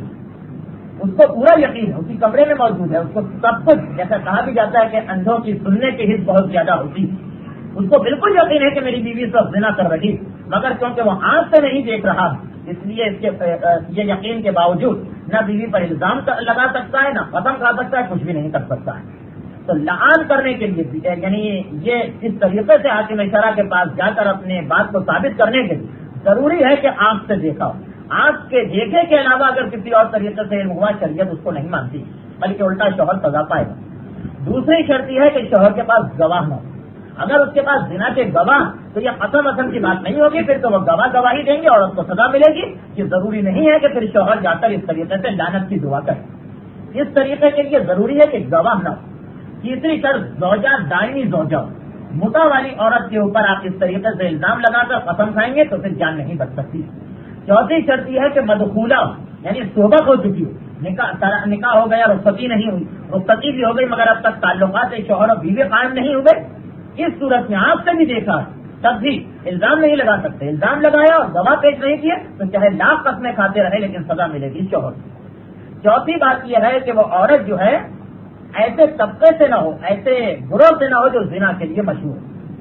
اس کو پورا یقین ہے، اسی کمرے میں موجود ہے، اس کو سب کچھ، جیسا کہا بھی جاتا ہے کہ اندھوں کی سننے کی حص بہت زیادہ ہوتی ہے، اس کو بالکل یقین ہے کہ میری بیوی اس وقت زنا کر رہی، مگر کیونکہ وہ آنکھ سے نہیں دیکھ رہا اس لیے اس کے یہ یقین کے باوجود نہ بیوی پر الزام لگا سکتا ہے نہ قسم کھا سکتا ہے، کچھ بھی نہیں کر سکتا ہے. تو لعان کرنے کے لیے یعنی یہ اس طریقے سے حاکم شرع کے پاس جا کر اپنے بات کو ثابت کرنے کے لیے ضروری ہے کہ آنکھ سے دیکھا ہو. آنکھ کے دیکھے کے علاوہ اگر کسی اور طریقے سے علم ہوا شریعت اس کو نہیں مانتی بلکہ الٹا شوہر سزا پائے گا. دوسری شرط یہ ہے کہ شوہر کے پاس گواہ نہ ہو. اگر اس کے پاس زنا کے گواہ تو یہ قسم کی بات نہیں ہوگی، پھر تو وہ گواہی دیں گے اور اس کو سزا ملے گی. یہ ضروری نہیں ہے کہ پھر شوہر جا کر اس طریقے سے لعنت کی دعا کرے. اس طریقے کے لیے ضروری ہے کہ گواہ نہ ہو. تیسری شرط زوجہ دائمی زوجہ، متا والی عورت کے اوپر آپ اس طریقے سے الزام لگا کر قسم کھائیں گے تو پھر جان نہیں بچ سکتی. چوتھی شرط یہ ہے کہ مدخولہ یعنی صحبت ہو چکی ہو، نکاح ہو گیا، رخصتی نہیں ہوئی، رخصتی بھی ہو گئی مگر اب تک تعلقات شوہر اور بیوی قائم نہیں ہوئے، اس صورت میں آپ سے بھی دیکھا تب بھی الزام نہیں لگا سکتے. الزام لگایا اور گواہ پیش نہیں کیے تو چاہے لاکھ قسمیں کھاتے رہے لیکن سزا ملے گی شوہر. چوتھی بات یہ ہے کہ وہ عورت جو ہے ایسے طبقے سے نہ ہو، ایسے گروہ سے نہ ہو جو زنا کے لیے مشہور ہے.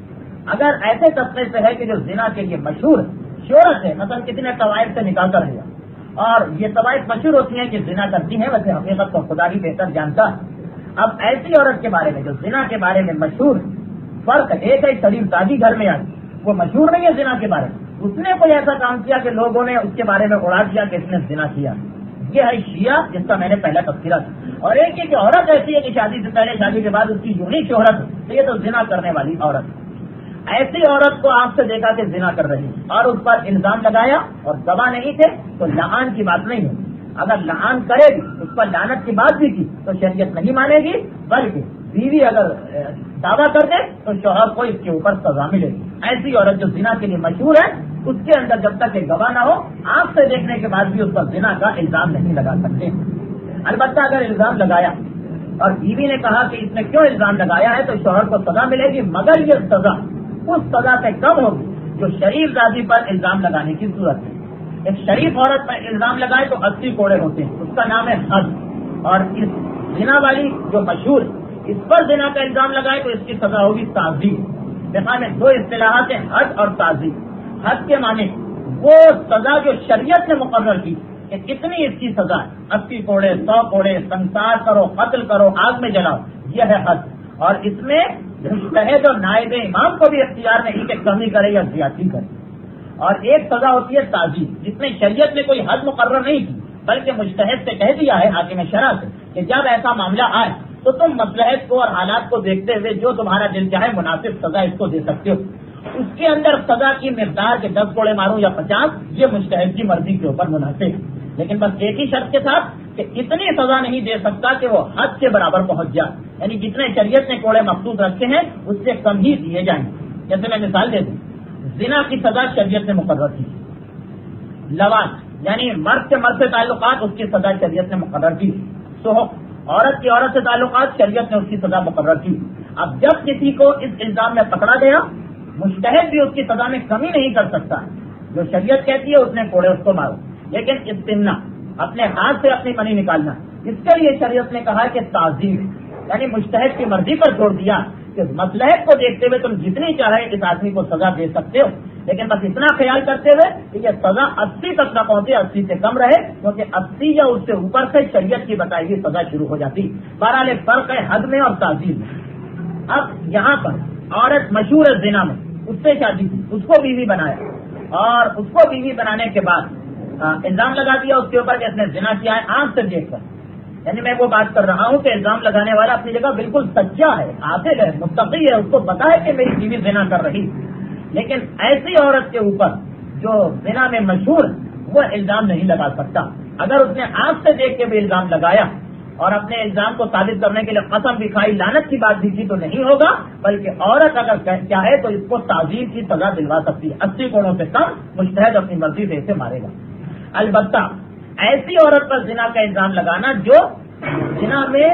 اگر ایسے طبقے سے ہے کہ جو زنا کے لیے مشہور شہرت ہے، مثلا کتنے طوائف سے نکال کر لیا اور یہ طوائف مشہور ہوتی ہیں کہ زنا کرتی ہیں، ویسے حقیقت کو خدا ہی بہتر جانتا ہے۔ اب ایسی عورت کے بارے میں جو زنا کے بارے میں مشہور، فرق ایک ہے شریف دادی گھر میں آئی، وہ مشہور نہیں ہے زنا کے بارے میں، اس نے کوئی ایسا کام کیا کہ لوگوں نے اس کے بارے میں اڑا دیا کہ اس نے زنا کیا، یہ ہے شیعہ جس کا میں نے پہلا تذکرہ کیا۔ اور ایک یہ کہ عورت ایسی ہے کہ شادی سے پہلے شادی کے بعد اس کی یونی شہرت، تو یہ تو زنا کرنے والی عورت ہے۔ ایسی عورت کو آپ سے دیکھا کہ زنا کر رہی اور اس پر الزام لگایا اور گواہ نہیں تھے تو لعان کی بات نہیں ہوگی۔ اگر لعان کرے گی، اس پر لعنت کی بات بھی کی تو شریعت نہیں مانے گی، بلکہ بیوی اگر دعویٰ کر دے تو شوہر کو اس کے اوپر سزا ملے گی۔ ایسی عورت جو زنا کے لیے مشہور ہے، اس کے اندر جب تک کہ گواہ نہ ہو، آنکھ سے دیکھنے کے بعد بھی اس پر زنا کا الزام نہیں لگا سکتے۔ البتہ اگر الزام لگایا اور بیوی نے کہا کہ اس نے کیوں الزام لگایا ہے تو شوہر کو سزا ملے گی، مگر یہ سزا اس سزا سے کم ہوگی جو شریف زادی پر الزام لگانے کی صورت ہے۔ ایک شریف عورت پر الزام لگائے تو 80 کوڑے ہوتے ہیں، اس کا نام ہے حد، اور اس زنا والی جو مشہور اس پر زنا کا الزام لگائے تو اس کی سزا ہوگی تعزیر۔ دیکھا میں دو اصطلاحات ہیں، حد اور تعزیر۔ حد کے معنی وہ سزا جو شریعت نے مقرر کی کہ کتنی اس کی سزا ہے، 80 کوڑے، 100 کوڑے، سنسار کرو، قتل کرو، آگ میں جلاؤ، یہ ہے حد۔ اور اس میں مجتہد اور نائب امام کو بھی اختیار نہیں کہ کمی کرے یا زیادتی کرے۔ اور ایک سزا ہوتی ہے تعزیر، جس میں شریعت نے کوئی حد مقرر نہیں کی بلکہ مجتہد سے کہہ دیا ہے، حاکم شرع سے، کہ جب ایسا معاملہ آئے تو تم مصلحت کو اور حالات کو دیکھتے ہوئے جو تمہارا دل چاہے مناسب سزا اس کو دے سکتے ہو۔ اس کے اندر سزا کی مقدار کے 10 کوڑے ماروں یا 50، یہ مجتہد کی مرضی کے اوپر مناسب ہے، لیکن بس ایک ہی شرط کے ساتھ کہ اتنی سزا نہیں دے سکتا کہ وہ حد کے برابر پہنچ جائے، یعنی جتنے شریعت نے کوڑے مخصوص رکھے ہیں اس سے کم ہی دیے جائیں۔ جیسے میں مثال دے دوں، زنا کی سزا شریعت نے مقرر کی، لواط یعنی مرد سے مرد سے تعلقات، اس کی سزا شریعت نے مقرر کی، سحق عورت کی عورت سے تعلقات، شریعت نے اس کی سزا مقرر کی۔ اب جب کسی کو اس الزام میں پکڑا گیا، مجتہد بھی اس کی سزا میں کمی نہیں کر سکتا، جو شریعت کہتی ہے اس نے کوڑے اس کو مارو، لیکن استمنا اپنے ہاتھ سے اپنی منی نکالنا، اس کے لیے شریعت نے کہا کہ تعزیر، یعنی مجتہد کی مرضی پر چھوڑ دیا کہ مصلحت کو دیکھتے ہوئے تم جتنی چاہے اس آدمی کو سزا دے سکتے ہو، لیکن بس اتنا خیال کرتے ہوئے کہ یہ سزا 80 تک نہ پہنچے، 80 سے کم رہے، کیونکہ 80 یا اس سے اوپر سے شریعت کی بتائی ہوئی سزا شروع ہو جاتی۔ بہرحال ایک فرق ہے حد میں اور تعزیر میں۔ اب یہاں پر عورت مشہور ہے زنا میں، اس سے شادی کی، اس کو بیوی بنایا اور اس کو بیوی بنانے کے بعد الزام لگا دیا اس کے اوپر کہ اس نے زنا کیا ہے آنکھ سے دیکھ کر۔ یعنی میں وہ بات کر رہا ہوں کہ الزام لگانے والا اپنی جگہ بالکل سچا ہے، عادل ہے، متقی ہے، اس کو پتا ہے کہ میری بیوی زنا کر رہی، لیکن ایسی عورت کے اوپر جو زنا میں مشہور وہ الزام نہیں لگا سکتا۔ اگر اس نے آنکھ سے دیکھ کے بھی الزام لگایا اور اپنے الزام کو ثابت کرنے کے لیے قسم بھی کھائی، لعنت کی بات بھی کی تو نہیں ہوگا، بلکہ عورت اگر چاہے تو اس کو تعزیر کی سزا دلوا سکتی ہے، 80 کوڑوں سے کم مجتہد اپنی مرضی سے اسے مارے گا۔ البتہ ایسی عورت پر زنا کا الزام لگانا جو زنا میں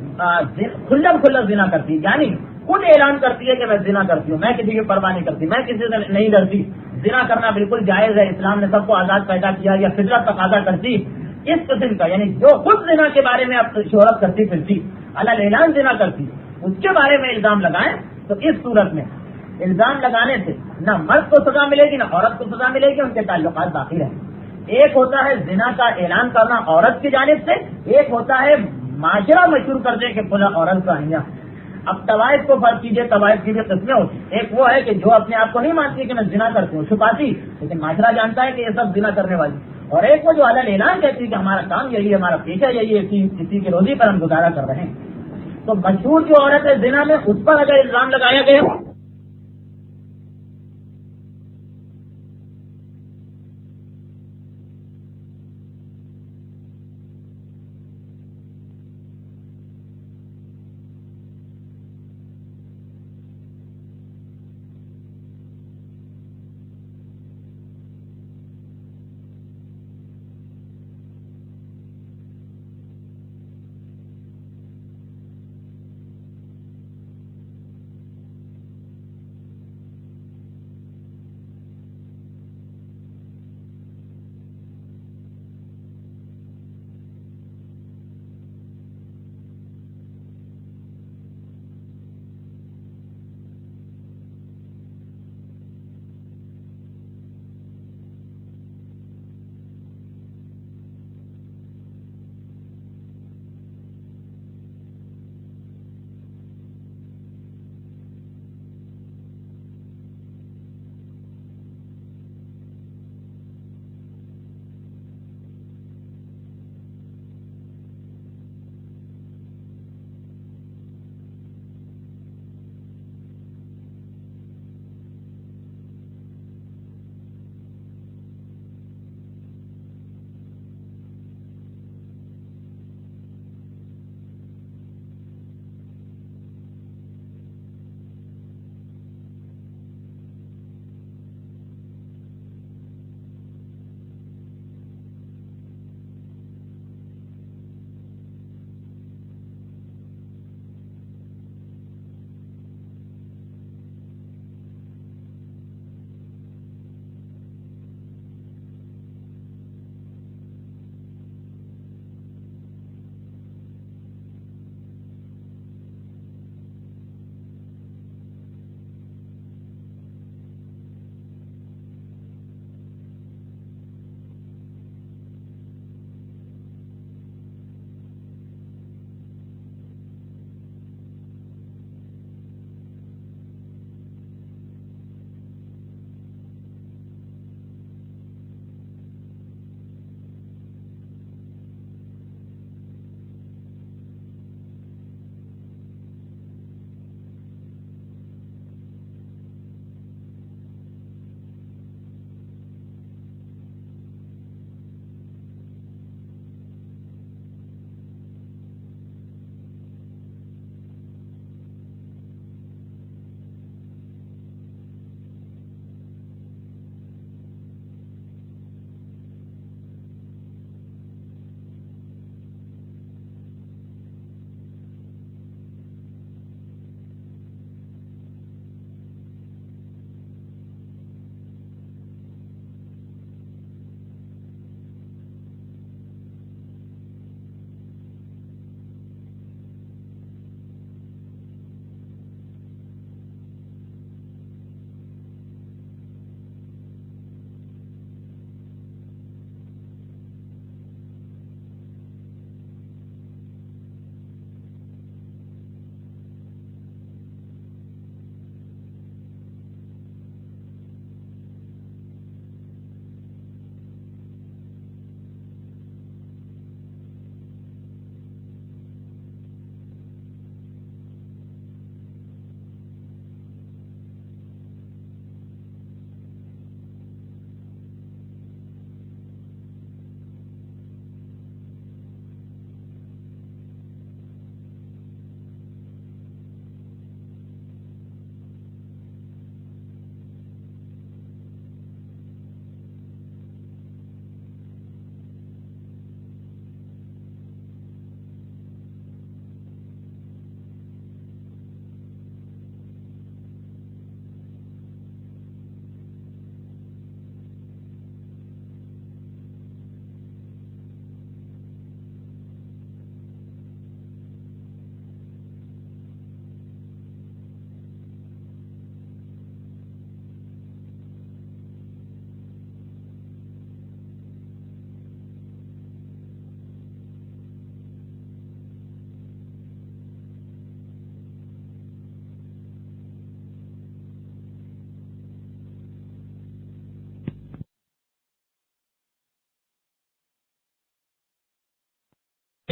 کھلم کھلا زنا کرتی ہے، یعنی خود اعلان کرتی ہے کہ میں زنا کرتی ہوں، میں کسی کی پرواہ نہیں کرتی، میں کسی سے نہیں ڈرتی، زنا کرنا بالکل جائز ہے، اسلام نے سب کو آزاد پیدا کیا یا فطرت تقاضا کرتی، اس قسم کا یعنی جو خود زنا کے بارے میں اب شہرت کرتی پھرتی، علی اعلان زنا کرتی، اس کے بارے میں الزام لگائیں تو اس صورت میں الزام لگانے سے نہ مرد کو سزا ملے گی نہ عورت کو سزا ملے گی، ان کے تعلقات باقی رہیں۔ ایک ہوتا ہے زنا کا اعلان کرنا عورت کی جانب سے، ایک ہوتا ہے معاشرہ مشہور کر دے کہ پورا عورت کا آئینہ۔ اب طوائف کو فرض کیجیے، طوائف کی بھی قسمیں ہوتی ہیں، ایک وہ ہے کہ جو اپنے آپ کو نہیں مانتی کہ میں زنا کرتی ہوں، چھپاتی، لیکن معاشرہ جانتا ہے کہ یہ سب زنا کرنے والی، اور ایک وہ جو علی اعلان کہتی ہے کہ ہمارا کام یہی ہے، ہمارا پیشہ یہی ہے، کسی کی روزی پر ہم گزارا کر رہے ہیں۔ تو مشہور جو عورت ہے زنا میں، اس پر اگر الزام لگایا گیا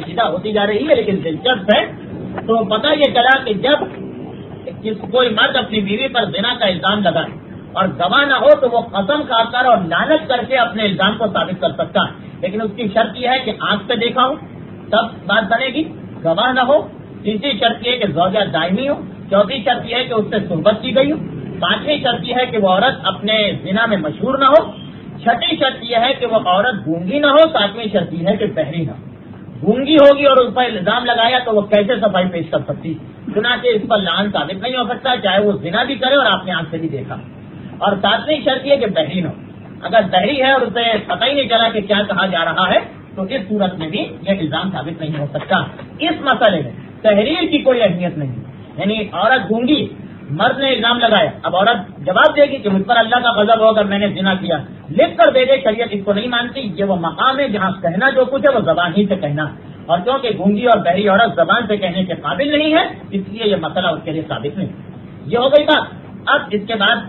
پیچیدہ ہوتی جا رہی ہے لیکن دلچسپ ہے. تو پتہ یہ چلا کہ جب کوئی مرد اپنی بیوی پر زنا کا الزام لگائے اور گواہ نہ ہو تو وہ قسم کھا کر اور لعنت کر کے اپنے الزام کو ثابت کر سکتا ہے. لیکن اس کی شرط یہ ہے کہ آنکھ سے دیکھا ہو تب بات بنے گی، گواہ نہ ہو. تیسری شرط یہ ہے کہ زوجہ دائمی ہو. چوتھی شرط یہ ہے کہ اس سے صحبت کی گئی ہو. پانچویں شرط یہ ہے کہ وہ عورت اپنے زنا میں مشہور نہ ہو. چھٹی شرط یہ ہے کہ وہ عورت گونگی نہ ہو. ساتویں شرط یہ ہے کہ بہری نہ ہو. گونگی ہوگی اور اس پر الزام لگایا تو وہ کیسے صفائی پیش کر سکتی؟ چنانچہ اس پر لعان ثابت نہیں ہو سکتا چاہے وہ زنا بھی کرے اور آپ نے آنکھ سے بھی دیکھا. اور ساتویں شرط یہ کہ بہری نہ ہو. اگر بہری ہے اور اسے پتہ ہی نہیں چلا کہ کیا کہا جا رہا ہے تو اس صورت میں بھی یہ الزام ثابت نہیں ہو سکتا. اس مسئلے میں تحریر کی کوئی اہمیت نہیں. یعنی عورت گونگی، مرد نے الزام لگایا، اب عورت جواب دے گی کہ مجھ پر اللہ کا غضب ہو اگر میں نے زنا کیا، لکھ کر دے دے، شریعت اس کو نہیں مانتی. یہ وہ مقام ہے جہاں کہنا جو کچھ ہے وہ زبان ہی سے کہنا، اور کیونکہ گونگی اور بہری عورت زبان سے کہنے کے قابل نہیں ہے اس لیے یہ مسئلہ اس کے لیے ثابت نہیں. یہ ہو گئی بات. اب اس کے بعد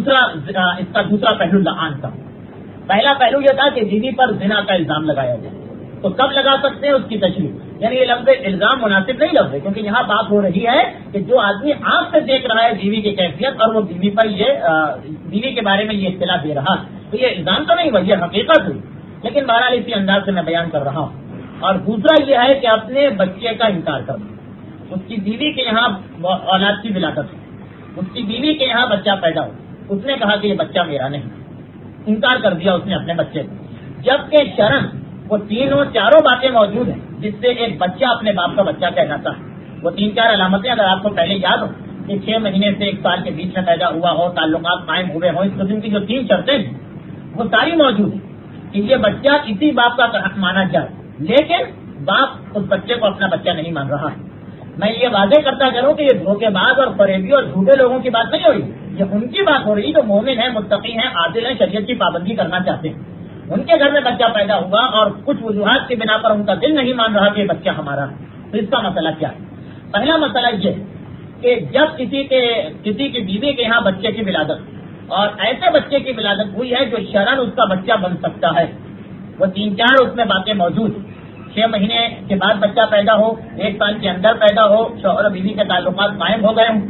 اس کا دوسرا پہلو لعان کا. پہلا پہلو یہ تھا کہ بیوی پر زنا کا الزام لگایا جائے تو کب لگا سکتے ہیں اس کی تشریح. یعنی یہ لفظ الزام مناسب نہیں لفظ ہے کیونکہ یہاں بات ہو رہی ہے کہ جو آدمی آنکھ سے دیکھ رہا ہے بیوی کی کیفیت اور وہ بیوی پر بیوی کے بارے میں یہ اطلاع دے رہا تو یہ الزام تو نہیں ہوئی، یہ حقیقت ہوئی. لیکن بہرحال اسی انداز سے میں بیان کر رہا ہوں. اور دوسرا یہ ہے کہ اپنے بچے کا انکار کرنا. اس کی بیوی کے یہاں اولاد کی ولادت ہو، اس کی بیوی کے یہاں بچہ پیدا ہو، اس نے کہا کہ یہ بچہ میرا نہیں، انکار کر دیا اس نے اپنے بچے کو. جبکہ شرعاً وہ چاروں باتیں موجود ہیں جس سے ایک بچہ اپنے باپ کا بچہ کہلاتا ہے. وہ 3-4 علامتیں اگر آپ کو پہلے یاد ہو کہ 6 مہینے سے 1 سال کے بیچ میں پیدا ہوا ہو، تعلقات قائم ہوئے ہوں، اس قسم کی جو 3 شرطیں ہیں وہ ساری موجود ہیں کہ یہ بچہ کسی باپ کا حق مانا جائے. لیکن باپ اس بچے کو اپنا بچہ نہیں مان رہا ہے. میں یہ واضح کرتا کروں کہ یہ دھوکے باز اور فریبی اور جھوٹے لوگوں کی بات نہیں ہو رہی، یہ ان کی بات ہو رہی جو مومن ہیں، متقی ہیں، عادل ہیں، شریعت کی پابندی کرنا چاہتے ہیں. ان کے گھر میں بچہ پیدا ہوا اور کچھ وجوہات کی بنا پر ان کا دل نہیں مان رہا کہ یہ بچہ ہمارا ہے. تو اس کا مسئلہ کیا ہے؟ پہلا مسئلہ یہ کہ جب کسی کی بیوی کے یہاں بچے کی ولادت اور ایسے بچے کی ولادت ہوئی ہے جو شرعاً اس کا بچہ بن سکتا ہے، وہ 3-4 اس میں باتیں موجود. 6 مہینے کے بعد بچہ پیدا ہو، 1 سال کے اندر پیدا ہو، شوہر و بیوی کے تعلقات قائم ہو گئے ہوں.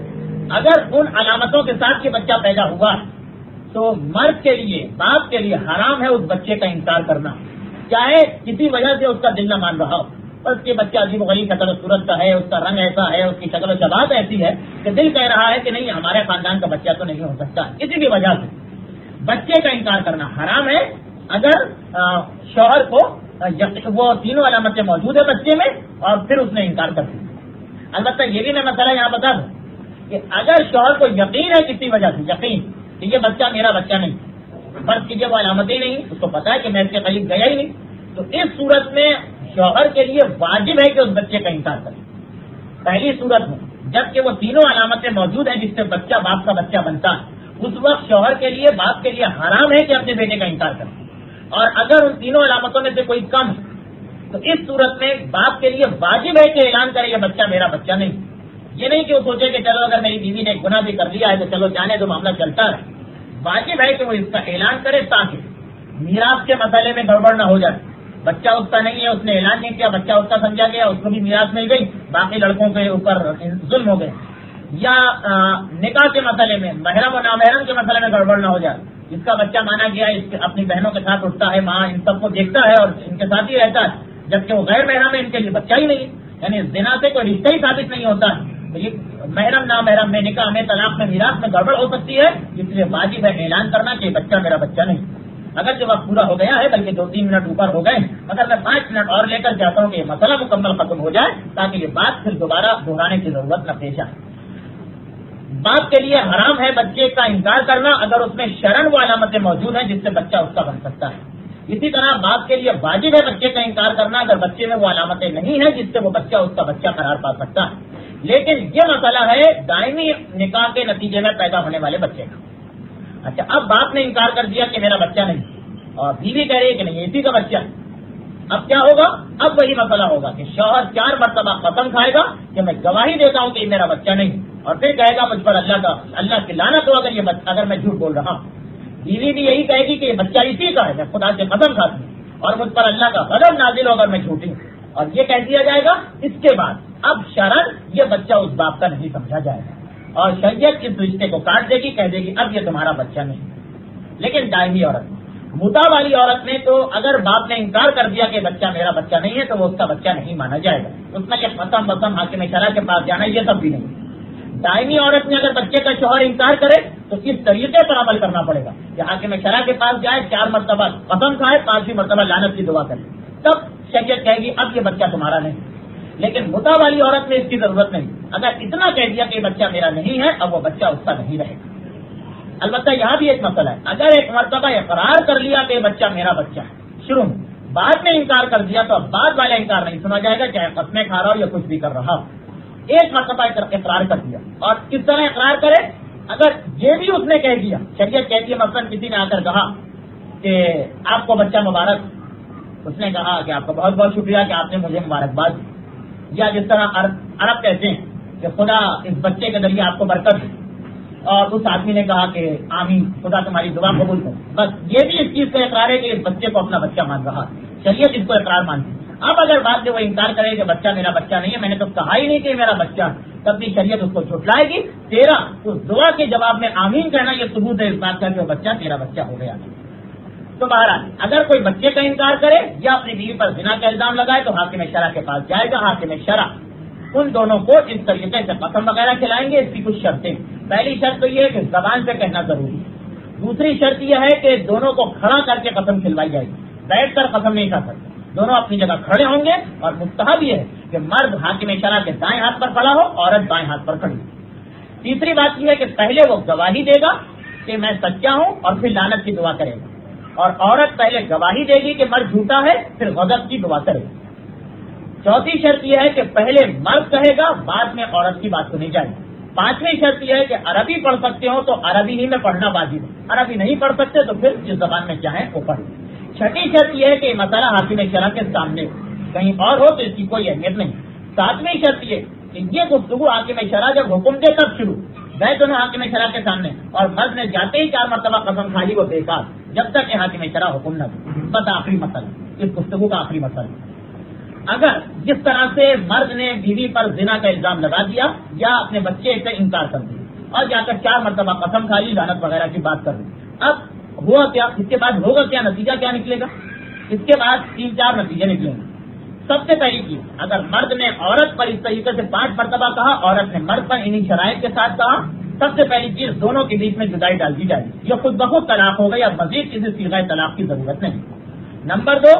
اگر ان علامتوں کے ساتھ یہ بچہ پیدا ہوا تو مرد کے لیے، باپ کے لیے حرام ہے اس بچے کا انکار کرنا، چاہے کسی وجہ سے اس کا دل نہ مان رہا ہو. بس یہ بچہ عجیب و غریب شکل و صورت کا ہے، اس کا رنگ ایسا ہے، اس کی شکل و شباہت ایسی ہے کہ دل کہہ رہا ہے کہ نہیں ہمارے خاندان کا بچہ تو نہیں ہو سکتا. کسی بھی وجہ سے بچے کا انکار کرنا حرام ہے. اگر شوہر کو وہ تینوں علامتیں موجود ہیں بچے میں اور پھر اس نے انکار کر دیا. البتہ یہ بھی میں مسئلہ یہاں بتا دوں کہ اگر شوہر کو یقین ہے کسی وجہ سے، یقین کہ یہ بچہ میرا بچہ نہیں، فرض کیجیے وہ علامتیں نہیں، اس کو پتا ہے کہ میں اس کے قریب گیا ہی نہیں، تو اس صورت میں شوہر کے لیے واجب ہے کہ اس بچے کا انکار کرے. پہلی صورت میں جب کہ وہ تینوں علامتیں موجود ہیں جس سے بچہ باپ کا بچہ بنتا ہے، اس وقت شوہر کے لیے، باپ کے لیے حرام ہے کہ اپنے بیٹے کا انکار کرے. اور اگر ان تینوں علامتوں میں سے کوئی کم تو اس صورت میں باپ کے لیے واجب ہے کہ اعلان کرے یہ بچہ میرا بچہ نہیں. یہ نہیں کہ وہ سوچے کہ چلو اگر میری بیوی نے گناہ بھی کر لیا ہے تو چلو جانے دو، معاملہ چلتا ہے. واجب ہے کہ وہ اس کا اعلان کرے تاکہ میراث کے مسئلے میں گڑبڑ نہ ہو جائے. بچہ اس کا نہیں ہے، اس نے اعلان نہیں کیا، بچہ اس کا سمجھا گیا، اس کو بھی میراث مل گئی، باقی لڑکوں کے اوپر ظلم ہو گئے. یا نکاح کے مسئلے میں، محرم و نامحرم کے مسئلے میں گڑبڑ نہ ہو جائے. اس کا بچہ مانا گیا، اپنی بہنوں کے ساتھ اٹھتا ہے، ماں ان سب کو دیکھتا ہے اور ان کے ساتھ ہی رہتا ہے، جبکہ وہ غیر محرم ہے، ان کے لیے بچہ ہی نہیں. یعنی زنا سے کوئی رشتہ ہی ثابت نہیں ہوتا. محرم نامحرم میں، نکاح میں، طلاق میں، میراث میں گڑبڑ ہو سکتی ہے، اس لیے واجب ہے اعلان کرنا کہ بچہ میرا بچہ نہیں. اگر جو وقت پورا ہو گیا ہے، بلکہ 2-3 منٹ اوپر ہو گئے، مگر میں 5 منٹ اور لے کر چاہتا ہوں کہ یہ مسئلہ مکمل ختم ہو جائے تاکہ یہ بات پھر دوبارہ دہرانے کی ضرورت نہ پیش آئے. باپ کے لیے حرام ہے بچے کا انکار کرنا اگر اس میں شرعاً وہ علامتیں موجود ہیں جس سے بچہ اس کا بن سکتا ہے. اسی طرح باپ کے لیے واجب ہے بچے کا انکار کرنا اگر بچے میں وہ علامتیں نہیں ہیں جس سے وہ بچہ اس کا بچہ قرار پا سکتا ہے. لیکن یہ مسئلہ ہے دائمی نکاح کے نتیجے میں پیدا ہونے والے بچے کا. اچھا، اب باپ نے انکار کر دیا کہ میرا بچہ نہیں اور بیوی کہہ رہی ہے کہ نہیں اسی کا بچہ. اب کیا ہوگا؟ اب وہی مسئلہ ہوگا کہ شوہر 4 مرتبہ قسم کھائے گا کہ میں گواہی دیتا ہوں کہ یہ میرا بچہ نہیں، اور پھر کہے گا مجھ پر اللہ کی لعنت ہو اگر میں جھوٹ بول رہا ہوں. بیوی بھی یہی کہے گی کہ یہ بچہ اسی کا ہے، میں خدا سے قسم کھاتی ہوں اور مجھ پر اللہ کا غضب نازل ہو اگر میں جھوٹی ہوں. اور یہ کہہ دیا جائے گا اس کے بعد اب شرعن یہ بچہ اس باپ کا نہیں سمجھا جائے گا اور شریعت اس رشتے کو کاٹ دے گی، کہہ دے گی اب یہ تمہارا بچہ نہیں۔ لیکن دائمی عورت میں، متا والی عورت میں تو اگر باپ نے انکار کر دیا کہ بچہ میرا بچہ نہیں ہے تو وہ اس کا بچہ نہیں مانا جائے گا، اس میں یہ قسم وسم حاکم شرع کے پاس جانا یہ سب بھی نہیں۔ دائمی عورت میں اگر بچے کا شوہر انکار کرے تو اس طریقے پر عمل کرنا پڑے گا کہ حاکم شرع کے پاس جائے، 4 مرتبہ قسم کھائے، 5ویں مرتبہ لعنت کی دعا کرے، تب شریعت کہے گی اب یہ بچہ تمہارا نہیں۔ لیکن متا والی عورت میں اس کی ضرورت نہیں، اگر اتنا کہہ دیا کہ یہ بچہ میرا نہیں ہے اب وہ بچہ اس کا نہیں رہے گا۔ البتہ یہاں بھی ایک مسئلہ ہے، اگر ایک مرتبہ اقرار کر لیا کہ یہ بچہ میرا بچہ ہے شروع میں، بعد میں انکار کر دیا تو اب بعد والا انکار نہیں سنا جائے گا، چاہے قسمیں کھا رہا ہو یا کچھ بھی کر رہا ہو۔ ایک مرتبہ اقرار کر دیا، اور کس طرح اقرار کرے؟ اگر یہ بھی اس نے کہہ دیا، شریعت کہتی ہے مثلاً کسی نے آ کر کہا کہ آپ کو بچہ مبارک، اس نے کہا کہ آپ کا بہت بہت شکریہ کہ آپ نے مجھے مبارکباد دی، یا جس طرح عرب کہتے ہیں کہ خدا اس بچے کے ذریعے آپ کو برکت دے، اور اس آدمی نے کہا کہ آمین، خدا تمہاری دعا قبول کرے، بس یہ بھی اس چیز کا اقرار ہے کہ اس بچے کو اپنا بچہ مان رہا ہے، شریعت اس کو اقرار مانتی۔ اب اگر بعد میں وہ انکار کرے کہ بچہ میرا بچہ نہیں ہے، میں نے تو کہا ہی نہیں کہ میرا بچہ، تب بھی شریعت اس کو جھٹلائے گی۔ تیرا اس دعا کے جواب میں آمین کہنا یہ ثبوت ہے اس بات کا کہ وہ بچہ تیرا بچہ ہو گیا۔ تو بہرحال اگر کوئی بچے کا انکار کرے یا اپنی بیوی پر زنا کا الزام لگائے تو حاکم شرع کے پاس جائے گا، حاکم شرع ان دونوں کو اس طریقے سے قسم وغیرہ کھلائیں گے۔ اس کی کچھ شرطیں، پہلی شرط تو یہ ہے کہ زبان سے کہنا ضروری ہے، دوسری شرط یہ ہے کہ دونوں کو کھڑا کر کے قسم کھلوائی جائے گی، بیٹھ کر قسم نہیں کھا سکتے، دونوں اپنی جگہ کھڑے ہوں گے، اور مستحب یہ ہے کہ مرد حاکم شرع کے دائیں ہاتھ پر کھڑا ہو، عورت بائیں ہاتھ پر کھڑی۔ تیسری بات یہ ہے کہ پہلے وہ گواہی دے گا کہ میں سچا ہوں اور پھر لعنت کی دعا کرے گا، اور عورت پہلے گواہی دے گی کہ مرد جھوٹا ہے پھر غضب کی دعا کرے گی۔ چوتھی شرط یہ ہے کہ پہلے مرد کہے گا بعد میں عورت کی بات سنی جائے گی۔ پانچویں شرط یہ ہے کہ عربی پڑھ سکتے ہو تو عربی ہی میں پڑھنا واجب ہے، عربی نہیں پڑھ سکتے تو پھر جس زبان میں چاہیں وہ پڑھیں۔ چھٹی شرط یہ ہے کہ مسئلہ حاکم شرع کے سامنے ہو، کہیں اور ہو تو اس کی کوئی اہمیت نہیں۔ ساتویں شرط یہ کہ یہ گفتگو حاکم شرع جب حکم دے تب شروع، گئے دونوں حاکم شرع کے سامنے اور مرد نے جاتے ہی 4 مرتبہ قسم کھا لی، وہ بیکار، جب تک کہ حاکم شرع حکم نہ دے۔ بس آخری مسئلہ، اس گفتگو کا آخری مسئلہ، اگر جس طرح سے مرد نے بیوی پر زنا کا الزام لگا دیا یا اپنے بچے سے انکار کر دیا اور جا کر 4 مرتبہ قسم کھا لی، لعنت وغیرہ کی بات کر دی، اب ہوا کیا؟ اس کے بعد ہوگا کیا؟ نتیجہ کیا نکلے گا؟ اس کے بعد 3-4 نتیجے نکلیں گے۔ سب سے پہلی چیز، اگر مرد نے عورت پر اس طریقے سے 5 مرتبہ کہا، عورت نے مرد پر انہی شرائط کے ساتھ کہا، سب سے پہلی چیز دونوں کے بیچ میں جدائی ڈال دی جائے گی، یہ خود بخود طلاق ہو گئی، اب مزید کسی صیغہ طلاق کی ضرورت نہیں۔ نمبر 2،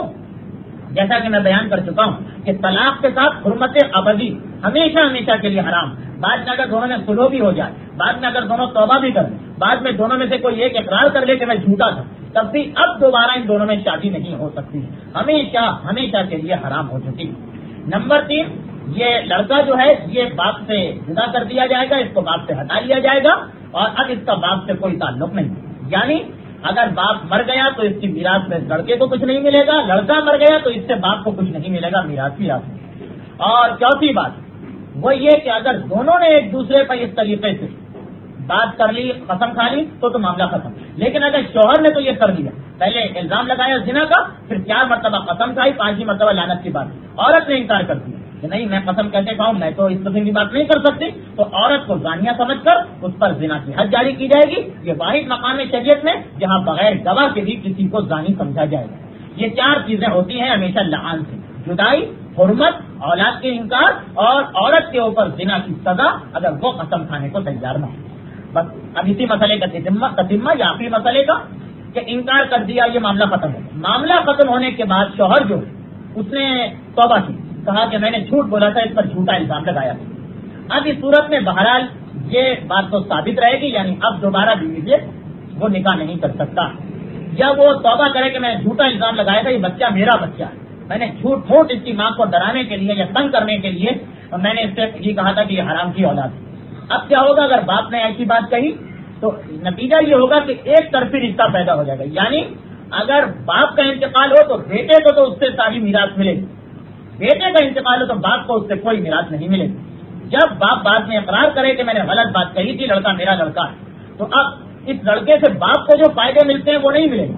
جیسا کہ میں بیان کر چکا ہوں کہ طلاق کے ساتھ حرمت ابدی، ہمیشہ ہمیشہ کے لیے حرام۔ بعد میں اگر دونوں میں صلح بھی ہو جائے، بعد میں اگر دونوں توبہ بھی کر لیں، بعد میں دونوں میں سے کوئی ایک اقرار کر لے کہ میں جھوٹا تھا، تب بھی اب دوبارہ ان دونوں میں شادی نہیں ہو سکتی، ہمیشہ ہمیشہ کے لیے حرام ہو چکی۔ نمبر 3، یہ لڑکا جو ہے یہ باپ سے جدا کر دیا جائے گا، اس کو باپ سے ہٹا لیا جائے گا، اور اب اس کا باپ سے کوئی تعلق نہیں، یعنی اگر باپ مر گیا تو اس کی میراث میں لڑکے کو کچھ نہیں ملے گا، لڑکا مر گیا تو اس سے باپ کو کچھ نہیں ملے گا میراث کی رات میں۔ اور چوتھی بات وہ یہ کہ اگر دونوں نے ایک دوسرے پر اس طریقے سے بات کر لی، قسم کھا لی تو معاملہ ختم، لیکن اگر شوہر نے تو یہ کر دیا، پہلے الزام لگایا زنا کا، پھر 4 مرتبہ قسم کھائی، 5ویں مرتبہ لعنت کی بات، عورت نے انکار کر دیا کہ نہیں میں قسم کیسے کھاؤں، میں تو اس قسم کی بات نہیں کر سکتی، تو عورت کو زانیہ سمجھ کر اس پر زنا کی حد جاری کی جائے گی۔ یہ واحد مقام ہے شریعت میں جہاں بغیر گواہ کے بھی کسی کو زانی سمجھا جائے گا۔ یہ 4 چیزیں ہوتی ہیں ہمیشہ لعان سے، جدائی، حرمت، اولاد کے انکار، اور عورت کے اوپر زنا کی سزا اگر وہ قسم کھانے کو تیار نہ ہو۔ بس اب اسی مسئلے کا تتمہ یا آخری مسئلے کا کہ انکار کر دیا، یہ معاملہ ختم ہو۔ معاملہ ختم ہونے کے بعد شوہر جو اس نے توبہ کی، کہا کہ میں نے جھوٹ بولا تھا، اس پر جھوٹا الزام لگایا تھا، اب اس صورت میں بہرحال یہ بات تو ثابت رہے گی، یعنی اب دوبارہ بیوی سے وہ نکاح نہیں کر سکتا، یا وہ توبہ کرے کہ میں جھوٹا الزام لگایا تھا، یہ بچہ میرا بچہ ہے، میں نے جھوٹ پھوٹ اس کی ماں کو ڈرانے کے لیے یا تنگ کرنے کے لیے میں نے اس سے یہ کہا تھا کہ یہ حرام کی اولاد ہے۔ اب کیا ہوگا اگر باپ نے ایسی بات کہی تو نتیجہ یہ ہوگا کہ ایک طرفی رشتہ پیدا ہو جائے گا، یعنی اگر باپ کا انتقال ہو تو بیٹے کو تو اس سے ساری میراث ملے گی، بیٹے کا انتقال ہو تو باپ کو اس سے کوئی میراث نہیں ملے گی۔ جب باپ بعد میں اقرار کرے کہ میں نے غلط بات کہی تھی، لڑکا میرا لڑکا ہے، تو اب اس لڑکے سے باپ کو جو فائدے ملتے ہیں وہ نہیں ملے گے،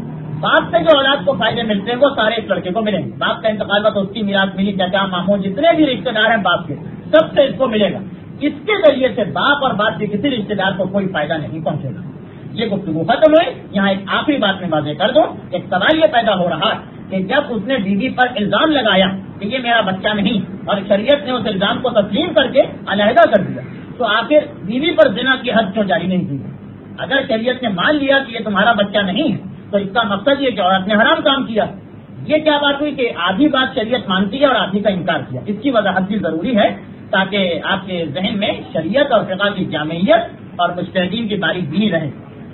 باپ سے جو اولاد کو فائدے ملتے ہیں وہ سارے اس لڑکے کو ملیں گے. باپ کا انتقال ہوا تو اس کی میراث ملی, چچا ماموں جتنے بھی رشتے دار ہیں باپ کے سب سے اس کو ملے گا. اس کے ذریعے سے باپ اور باپ کے کسی رشتے دار کو کوئی فائدہ نہیں پہنچے گا. یہ گفتگو ختم ہوئی. یہاں ایک آخری بات میں واضح کر دوں. ایک سوال یہ پیدا ہو رہا کہ جب اس نے بیوی پر الزام لگایا کہ یہ میرا بچہ نہیں, اور شریعت نے اس الزام کو تسلیم کر کے علیحدہ کر دیا, تو آخر بیوی پر زنا کی حد کیوں جاری نہیں کی؟ اگر شریعت نے مان لیا کہ یہ تمہارا بچہ نہیں ہے تو اس کا مقصد یہ کہ عورت نے حرام کام کیا. یہ کیا بات ہوئی کہ آدھی بات شریعت مانتی ہے اور آدھی کا انکار کیا؟ اس کی وضاحت بھی ضروری ہے تاکہ آپ کے ذہن میں شریعت اور فقہ کی جامعیت اور مجتہدین کی باری بینی رہے.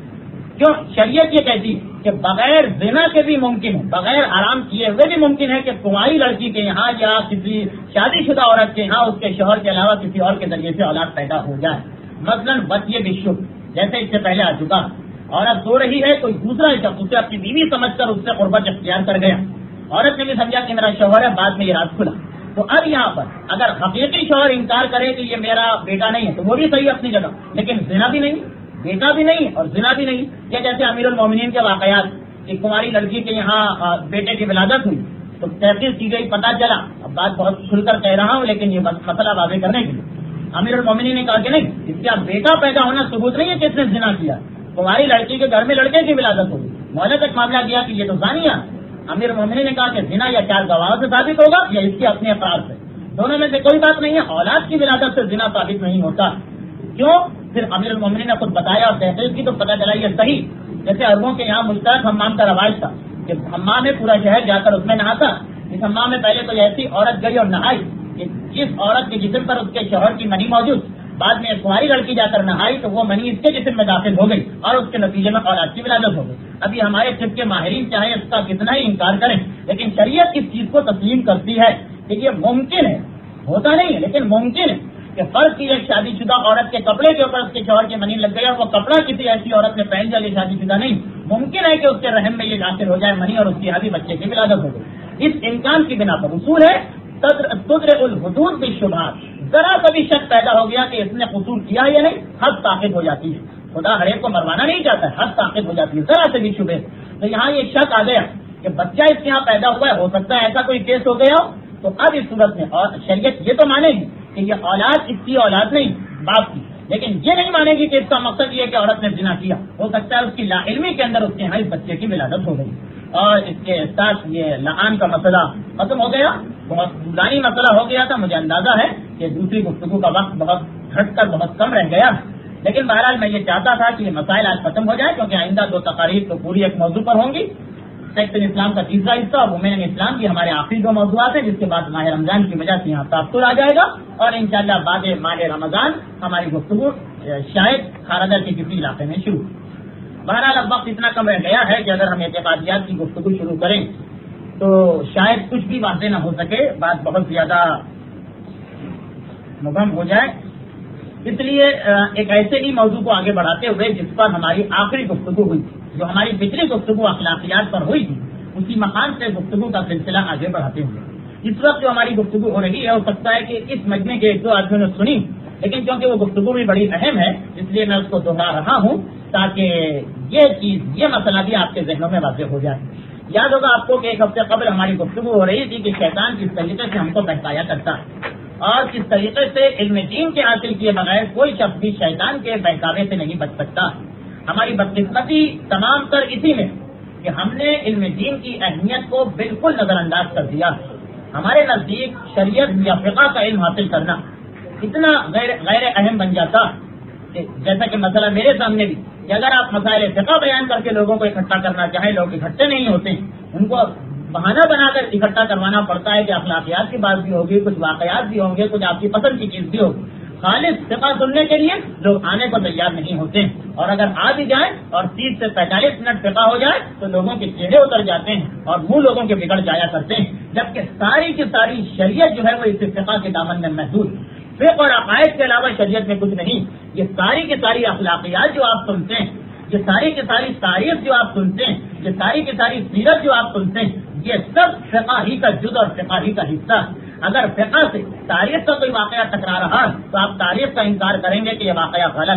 کیوں شریعت یہ کہتی کہ بغیر زنا کے بھی ممکن ہے, بغیر حرام کیے ہوئے بھی ممکن ہے کہ کماری لڑکی کے یہاں یا کسی شادی شدہ عورت کے یہاں اس کے شوہر کے علاوہ کسی اور کے ذریعے سے اولاد پیدا ہو جائے. مثلاً وصیہ بالشبہ, جیسے اس سے پہلے آ چکا, عورت سو رہی ہے, کوئی دوسرا شخص اسے اپنی بیوی سمجھ کر اس سے قربت اختیار کر گیا. عورت نے بھی سمجھا کہ میرا شوہر ہے, بعد میں یہ راز کھلا. تو اب یہاں پر اگر حقیقی شوہر انکار کرے کہ یہ میرا بیٹا نہیں ہے تو وہ بھی صحیح اپنی جگہ, لیکن زنا بھی نہیں, بیٹا بھی نہیں اور زنا بھی نہیں. یا جیسے امیر المومنین کے واقعات کہ کماری لڑکی کے یہاں بیٹے کی ولادت ہوئی تو تحقیق کی گئی, پتہ چلا, اب بات بہت کھل کر کہہ رہا ہوں لیکن یہ مسئلہ واضح کرنے کے لیے, امیر المومنین نے کہا کہ نہیں, اس کا بیٹا پیدا ہونا ثبوت نہیں ہے کہ اس نے زنا کیا. کماری لڑکی کے گھر میں لڑکے کی ولادت ہوئی, مولا تک معاملہ کیا کہ یہ تو زانیہ. امیر المومنین نے کہا کہ زنا یا 4 گواہوں سے ثابت ہوگا یا اس کے اپنے افراد سے, دونوں میں سے کوئی بات نہیں ہے. اولاد کی ولادت سے زنا ثابت نہیں ہوتا. کیوں؟ پھر امیر المومنین نے خود بتایا اور تحقیق کی تو پتہ چلا یہ صحیح. جیسے عربوں کے یہاں مشترک حمام کا رواج تھا کہ حمام میں پورا شہر جا کر اس میں نہاتا. اس حمام میں پہلے تو ایسی عورت گئی اور نہائی کہ جس عورت کے جسم پر اس کے شوہر کی منی موجود, بعد میں ایک کماری لڑکی جا کر نہائی تو وہ منی اس کے جسم میں داخل ہو گئی اور اس کے نتیجے میں اولاد کی ولادت ہو گئی. ابھی ہمارے طب کے ماہرین چاہے اس کا کتنا ہی انکار کریں لیکن شریعت اس چیز کو تسلیم کرتی ہے کہ یہ ممکن ہے, ہوتا نہیں ہے لیکن ممکن ہے کہ فرض کی ایک شادی شدہ عورت کے کپڑے کے اوپر اس کے شوہر کی منی لگ گئی اور وہ کپڑا کسی ایسی عورت نے پہن لیا جو شادی شدہ نہیں, ممکن ہے کہ اس کے رحم میں یہ داخل ہو جائے منی اور اس کی ابھی بچے کی ولادت ہو گئی. اس امکان کی بنا پر اصول ہے تدرع الحدود بالشبہات. ذرا کبھی شک پیدا ہو گیا کہ اس نے قصور کیا یا نہیں, حد ثابت ہو جاتی ہے. خدا ہر ایک کو مروانا نہیں چاہتا ہے, حد ثابت ہو جاتی ہے ذرا سے بھی شبہ. تو یہاں یہ شک آ گیا کہ بچہ اس کے یہاں پیدا ہوا ہے, ہو سکتا ہے ایسا کوئی کیس ہو گیا ہو. تو اب اس صورت میں اور شریعت یہ تو مانے گی کہ یہ اولاد اس کی اولاد نہیں باپ کی, لیکن یہ نہیں مانے گی کہ اس کا مقصد یہ ہے کہ عورت نے زنا کیا. ہو سکتا ہے اس کی لا علمی کے اندر اس کے یہاں اس بچے کی ولادت ہو گئی اور اس کے ساتھ یہ لعان کا مسئلہ ختم ہو گیا. بہت بلانی مسئلہ ہو گیا تھا, مجھے اندازہ ہے کہ دوسری گفتگو کا وقت بہت گھٹ کر بہت کم رہ گیا, لیکن بہرحال میں یہ چاہتا تھا کہ یہ مسائل آج ختم ہو جائے کیونکہ آئندہ 2 تقاریر تو پوری ایک موضوع پر ہوں گی. سیکٹر اسلام کا تیسرا حصہ اور وومین اسلام کی ہمارے آخری 2 موضوعات ہیں, جس کے بعد ماہ رمضان کی وجہ سے یہاں تاثر آ جائے گا اور انشاءاللہ بعد ماہ رمضان ہماری گفتگو شاید خاردر کے کسی علاقے میں شروع. بہرحال اب وقت اتنا کم رہ گیا ہے کہ اگر ہم اعتقادیات کی گفتگو شروع کریں تو شاید کچھ بھی واضح نہ ہو سکے, بات بہت زیادہ مبہم ہو جائے. اس لیے ایک ایسے ہی موضوع کو آگے بڑھاتے ہوئے جس پر ہماری آخری گفتگو ہوئی تھی, جو ہماری پچھلی گفتگو اخلاقیات پر ہوئی تھی, اسی مقام سے گفتگو کا سلسلہ آگے بڑھاتے ہوئے اس وقت جو ہماری گفتگو ہو رہی ہے, ہو سکتا ہے کہ اس مجمع کے 1-2 آدمیوں نے سنی, لیکن کیونکہ وہ گفتگو بھی بڑی اہم ہے اس لیے میں اس کو دہرا رہا ہوں تاکہ یہ مسئلہ بھی آپ کے ذہنوں میں واضح ہو جائے. یاد ہوگا آپ کو کہ 1 ہفتے قبل ہماری گفتگو ہو رہی تھی کہ شیطان کس طریقے سے ہم کو بہکایا کرتا ہے اور کس طریقے سے علم دین کے حاصل کیے بغیر کوئی شخص بھی شیطان کے بہکاوے سے نہیں بچ سکتا. ہماری بدقسمتی تمام تر اسی میں کہ ہم نے علم دین کی اہمیت کو بالکل نظر انداز کر دیا. ہمارے نزدیک شریعت یا فقہ کا علم حاصل کرنا اتنا غیر اہم بن جاتا کہ جیسا کہ مسئلہ میرے سامنے بھی کہ اگر آپ مسائل فقہ بیان کر کے لوگوں کو اکٹھا کرنا چاہیں, لوگ اکٹھے نہیں ہوتے, ان کو بہانہ بنا کر اکٹھا کروانا پڑتا ہے کہ اخلاقیات کی بات بھی ہوگی, کچھ واقعات بھی ہوں گے, کچھ آپ کی پسند کی چیز بھی ہوگی. خالص فقہ سننے کے لیے لوگ آنے کو تیار نہیں ہوتے, اور اگر آ بھی جائیں اور 30 سے 45 منٹ فقہ ہو جائے تو لوگوں کے چہرے اتر جاتے ہیں اور منہ لوگوں کے بگڑ جایا کرتے ہیں, جبکہ ساری کی ساری شریعت جو ہے وہ اس فقہ کے دامن میں محدود. فقہ اور عقائد کے علاوہ شریعت میں کچھ نہیں. یہ ساری کی ساری اخلاقیات جو آپ سنتے ہیں, یہ ساری کی ساری تاریخ جو آپ سنتے ہیں, یہ ساری کی ساری سیرت جو آپ سنتے ہیں, یہ سب فقہ ہی کا جز اور فقہ ہی کا حصہ. اگر فقہ سے تاریخ کا کوئی واقعہ ٹکرا رہا تو آپ تاریخ کا انکار کریں گے کہ یہ واقعہ غلط.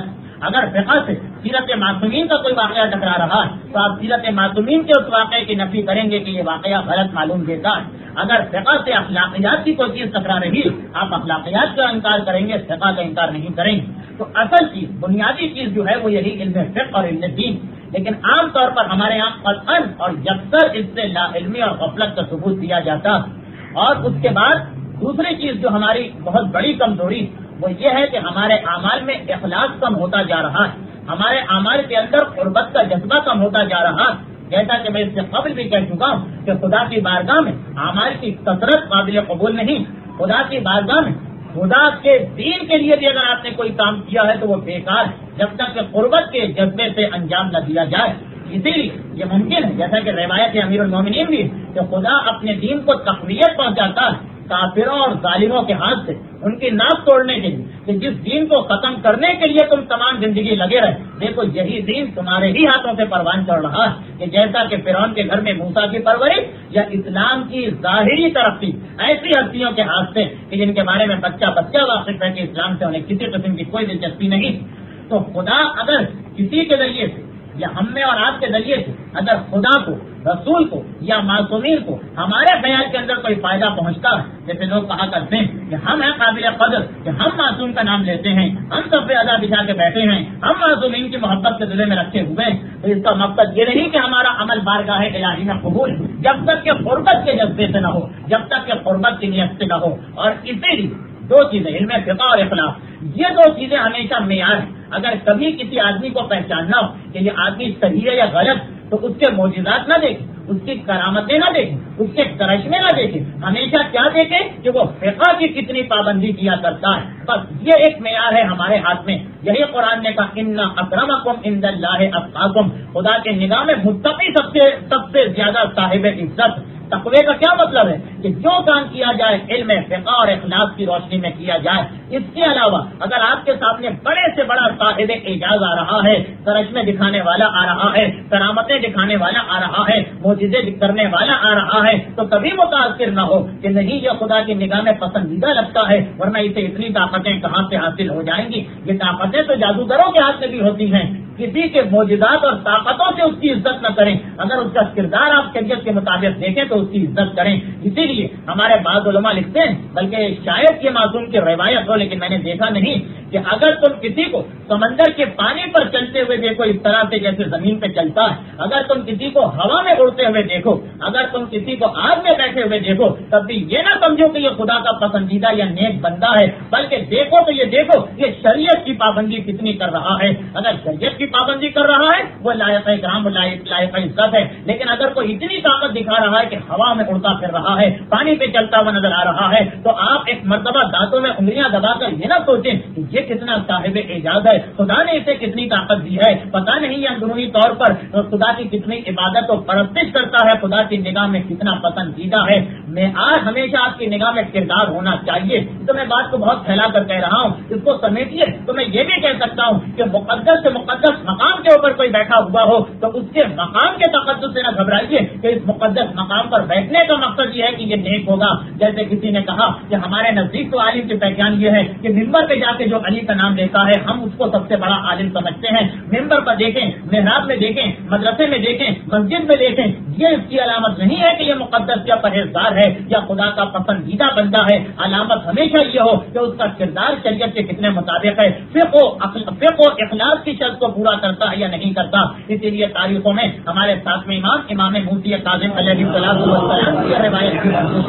اگر فقہ سے سیرت معصومین کا کوئی واقعہ ٹکرا رہا ہے تو آپ سیرت معصومین کے اس واقعے کی نفی کریں گے کہ یہ واقعہ غلط معلوم دیتا ہے. اگر فقہ سے اخلاقیات کی کوئی چیز ٹکرا رہی آپ اخلاقیات کا انکار کریں گے, فقہ کا انکار نہیں کریں گے. تو اصل چیز بنیادی چیز جو ہے وہ یہی علم فقہ اور علم دین. لیکن عام طور پر ہمارے یہاں قطعاً اور یکسر اس سے لا علمی اور غفلت کا ثبوت دیا جاتا ہے. اور اس کے بعد دوسری چیز جو ہماری بہت بڑی کمزوری وہ یہ ہے کہ ہمارے اعمال میں اخلاص کم ہوتا جا رہا ہے. ہمارے اعمال کے اندر قربت کا جذبہ کم ہوتا جا رہا ہے. جیسا کہ میں اس سے قبل بھی کہہ چکا ہوں کہ خدا کی بارگاہ میں اعمال کی کثرت قابل قبول نہیں. خدا کی بارگاہ میں خدا کے دین کے لیے بھی اگر آپ نے کوئی کام کیا ہے تو وہ بیکار ہے جب تک کہ قربت کے جذبے سے انجام نہ دیا جائے. اسی لیے یہ ممکن ہے جیسا کہ روایت امیر المومنین بھی کہ خدا اپنے دین کو تقویت پہنچاتا ہے کافروں اور ظالموں کے ہاتھ سے ان کی ناک توڑنے کے لیے کہ جس دین کو ختم کرنے کے لیے تم تمام زندگی لگے رہے, دیکھو یہی دین تمہارے ہی ہاتھوں سے پروان چڑھ رہا ہے. کہ جیسا کہ فرعون کے گھر میں موسیٰ کی پرورش یا اسلام کی ظاہری ترقی ایسی ہستیوں کے ہاتھ سے کہ جن کے بارے میں بچہ واقف ہے کہ اسلام سے انہیں کسی قسم کی کوئی دلچسپی نہیں. تو خدا اگر کسی کے ذریعے سے یا ہم میں اور آپ کے ذریعے سے اگر خدا کو, رسول کو یا معصومین کو ہمارے خیال کے اندر کوئی فائدہ پہنچتا ہے, جیسے لوگ کہا کرتے ہیں کہ ہم ہیں قابل قدر کہ ہم معصوم کا نام لیتے ہیں, ہم سب پہ ادا بچھا کے بیٹھے ہیں, ہم معصومین کی محبت کے دلے میں رکھے ہوئے ہیں, تو اس کا مقصد یہ نہیں کہ ہمارا عمل بارگاہ الہی میں قبول جب تک کہ قربت کے جذبے سے نہ ہو, جب تک کہ قربت کی نیت سے نہ ہو. اور اسی لیے دو چیزیں علم فقہ اور اخلاق, یہ دو چیزیں ہمیشہ معیار ہیں. اگر کبھی کسی آدمی کو پہچاننا ہو کہ یہ آدمی صحیح ہے یا غلط تو اس کے معجزات نہ دیکھیں, اس کی کرامتیں نہ دیکھیں, اس کے کرشمے نہ دیکھیں, ہمیشہ کیا دیکھیں کہ وہ فقہ کی کتنی پابندی کیا کرتا ہے. بس یہ ایک معیار ہے ہمارے ہاتھ میں. یہی قرآن نے کہا ان اکرمکم عند اللہ اتقاکم, خدا کے نگاہ میں متقی سب سے زیادہ صاحب عزت. تقوی کا کیا مطلب ہے کہ جو کام کیا جائے علم فقہ اور اخلاق کی روشنی میں کیا جائے. اس کے علاوہ اگر آپ کے سامنے بڑے سے بڑا صاحب اعجاز آ رہا ہے, کرشمے دکھانے والا آ رہا ہے, کرامتیں دکھانے والا آ رہا ہے, معجزے کرنے والا آ رہا ہے, تو کبھی متاثر نہ ہو کہ نہیں یہ خدا کی نگاہ میں پسندیدہ لگتا ہے, ورنہ اسے اتنی طاقتیں کہاں سے حاصل ہو جائیں گی. یہ طاقتیں تو جادوگروں کے ہاتھ میں بھی ہوتی ہیں. کسی کے معجزات اور طاقتوں سے اس کی عزت نہ کریں, اگر اس کا کردار آپ شریعت کے مطابق دیکھیں تو اس کی عزت کریں. اسی لیے ہمارے بعض علماء لکھتے ہیں, بلکہ شاید یہ معصوم کی روایت ہو لیکن میں نے دیکھا نہیں, کہ اگر تم کسی کو سمندر کے پانی پر چلتے ہوئے دیکھو اس طرح سے جیسے زمین پہ چلتا ہے, اگر تم کسی کو ہوا میں اڑتے ہوئے دیکھو, اگر تم کسی کو آگ میں بیٹھے ہوئے دیکھو, تب بھی یہ نہ سمجھو کہ یہ خدا کا پسندیدہ یا نیک بندہ ہے, بلکہ دیکھو تو یہ دیکھو یہ شریعت کی پابندی کتنی کر رہا ہے. اگر شریعت کی پابندی کر رہا ہے وہ لائق اکرام لائق عزت ہے, لیکن اگر کوئی اتنی طاقت دکھا رہا ہے کہ ہوا میں اڑتا پھر رہا ہے, پانی پہ چلتا ہوا نظر آ رہا ہے, تو آپ ایک مرتبہ دانتوں میں انگلیاں دبا کر یہ نہ سوچیں کہ یہ کتنا صاحب اعجاز ہے, خدا نے اسے کتنی طاقت دی ہے, پتہ نہیں یہ اندرونی طور پر خدا کی کتنی عبادت و پرستش کرتا ہے, خدا کی نگاہ میں کتنا پسندیدہ ہے. میں آج ہمیشہ آپ کی نگاہ میں کردار ہونا چاہیے. تو میں بات کو بہت پھیلا کر کہہ رہا ہوں, اس کو سمیٹیے تو میں یہ بھی کہہ سکتا ہوں کہ مقدس سے مقدس مقام کے اوپر کوئی بیٹھا ہوا ہو تو اس کے مقام کے تقدس سے نہ گھبرائیے کہ اس مقدس مقام پر بیٹھنے کا مقصد یہ ہے کہ یہ نیک ہوگا. جیسے کسی نے کہا کہ ہمارے نزدیک تو عالم کی پہچان یہ ہے کہ ممبر پہ جا کے جو علی کا نام لیتا ہے ہم اس کو سب سے بڑا عالم سمجھتے ہیں. ممبر پر دیکھیں, محراب میں دیکھیں, مدرسے میں دیکھیں, مسجد میں دیکھیں, یہ اس کی علامت نہیں ہے کہ یہ مقدس یا پرہیزگار ہے یا خدا کا پسندیدہ بندہ ہے. علامت ہمیشہ یہ ہو کہ اس کا کردار شریعت کے کتنے مطابق ہے, فقہ و اخلاق کی شرط کو پورا کرتا ہے یا نہیں کرتا. اسی لیے تاریخوں میں ہمارے ساتھ میں امام موسی کاظم علیہ السلام کی روایت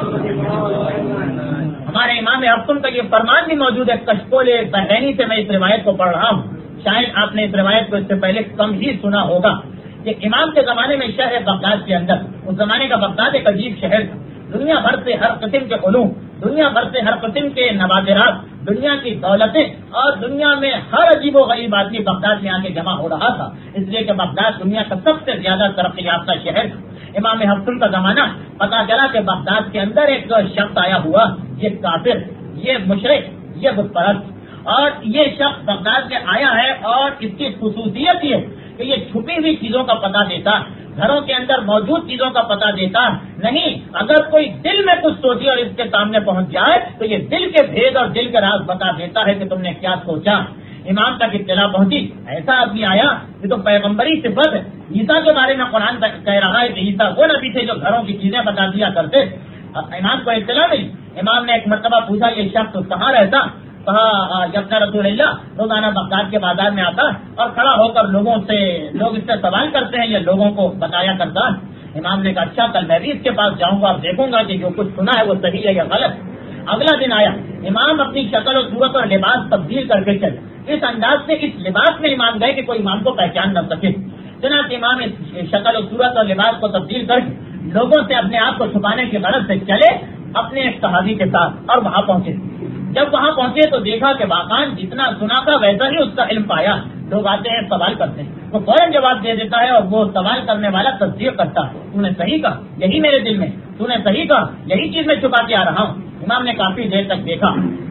ہمارے امام حفص کا یہ فرمان بھی موجود ہے. کشکول بحرینی سے میں اس روایت کو پڑھ رہا ہوں, شاید آپ نے اس روایت کو اس سے پہلے کم ہی سنا ہوگا. کہ امام کے زمانے میں شہر بغداد کے اندر, اس زمانے کا بغداد ایک عجیب شہر تھا. دنیا بھر سے ہر قسم کے علوم, دنیا بھر سے ہر قسم کے نوادرات, دنیا کی دولتیں اور دنیا میں ہر عجیب و غریب آدمی بغداد میں آ کے جمع ہو رہا تھا, اس لیے کہ بغداد دنیا کا سب سے زیادہ ترقی یافتہ شہر تھا. امام حفص کا زمانہ, پتا چلا کہ بغداد کے اندر ایک شخص آیا ہوا, یہ کافر, یہ مشرک, یہ بت پرست, اور یہ شخص بغداد میں آیا ہے اور اس کی خصوصیت یہ کہ یہ چھپی ہوئی چیزوں کا پتہ دیتا, گھروں کے اندر موجود چیزوں کا پتہ دیتا نہیں. اگر کوئی دل میں کچھ سوچے اور اس کے سامنے پہنچ جائے تو یہ دل کے بھید اور دل کے راز بتا دیتا ہے کہ تم نے کیا سوچا. امام تک اطلاع پہنچی ایسا آدمی آیا یہ تو پیغمبری صفت ہے. عیسیٰ کے بارے میں قرآن کہہ رہا ہے کہ عیسیٰ وہ نبی تھے جو گھروں کی چیزیں بتا دیا کرتے. امام کو اطلاع ملی. امام نے ایک مرتبہ پوچھا یہ شخص کہاں رہتا؟ کہا یبنا رسول اللہ روزانہ بغداد کے بازار میں آتا اور کھڑا ہو کر لوگ اس سے سوال کرتے ہیں، یہ لوگوں کو بتایا کرتا. امام نے کہا اچھا کل میں بھی اس کے پاس جاؤں گا اور دیکھوں گا کہ جو کچھ سنا ہے وہ صحیح ہے یا غلط. اگلا دن آیا. امام اپنی شکل و صورت اور لباس تبدیل کر کے چلے. اس انداز سے اس لباس میں امام گئے کہ کوئی امام کو پہچان نہ سکے. چنانچہ امام اس شکل و صورت اور لباس کو تبدیل کر کے لوگوں سے اپنے آپ کو چھپانے کی غرض سے چلے اپنے ایک صحابی کے ساتھ اور وہاں پہنچے. جب وہاں پہنچے تو دیکھا کہ واقعاً جتنا سنا تھا ویسا ہی اس کا علم پایا. لوگ آتے ہیں سوال کرتے ہیں، وہ فوراً جواب دے دیتا ہے اور وہ سوال کرنے والا تصدیق کرتا ہے. تو نے صحیح کہا، یہی میرے دل میں، تو نے صحیح کہا، یہی چیز میں چھپا کے آ رہا ہوں. امام نے کافی دیر تک دیکھا.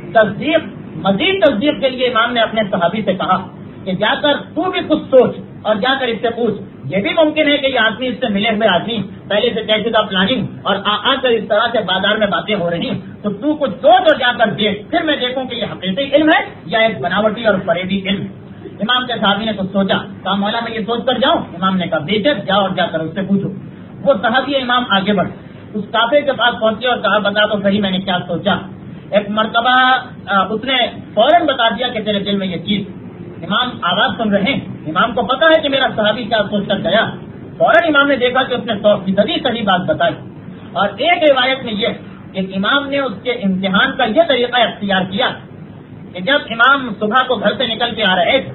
مزید تصدیق کے لیے امام نے اپنے صحابی سے کہا کہ جا کر تو بھی کچھ سوچ اور جا کر اس سے پوچھ. یہ بھی ممکن ہے کہ یہ آدمی اس سے ملے ہوئے آدمی پہلے سے کیسے تھا پلاننگ اور آ کر اس طرح سے بازار میں باتیں ہو رہی. تو کچھ سوچ اور جا کر دیکھ، پھر میں دیکھوں کہ یہ حقیقی علم ہے یا ایک بناوٹی اور فریبی علم. امام کے صحابی نے کچھ سوچا، کہا مولا میں یہ سوچ کر جاؤں؟ امام نے کہا بے شک جاؤ اور جا کر اس سے پوچھو. وہ صحابی امام آگے بڑھے، اس کافے کے پاس پہنچے اور کہا بتا تو صحیح میں نے کیا سوچا. ایک مرتبہ اس نے فوراً بتا دیا کہ تیرے دل میں یہ چیز. امام آواز سن رہے ہیں، امام کو پتا ہے کہ میرا صحابی کیا سوچ کر گیا. فوراً امام نے دیکھا کہ اس نے 100% صحیح بات بتائی. اور ایک روایت میں یہ کہ امام نے اس کے امتحان کا یہ طریقہ اختیار کیا کہ جب امام صبح کو گھر سے نکل کے آ رہے تھے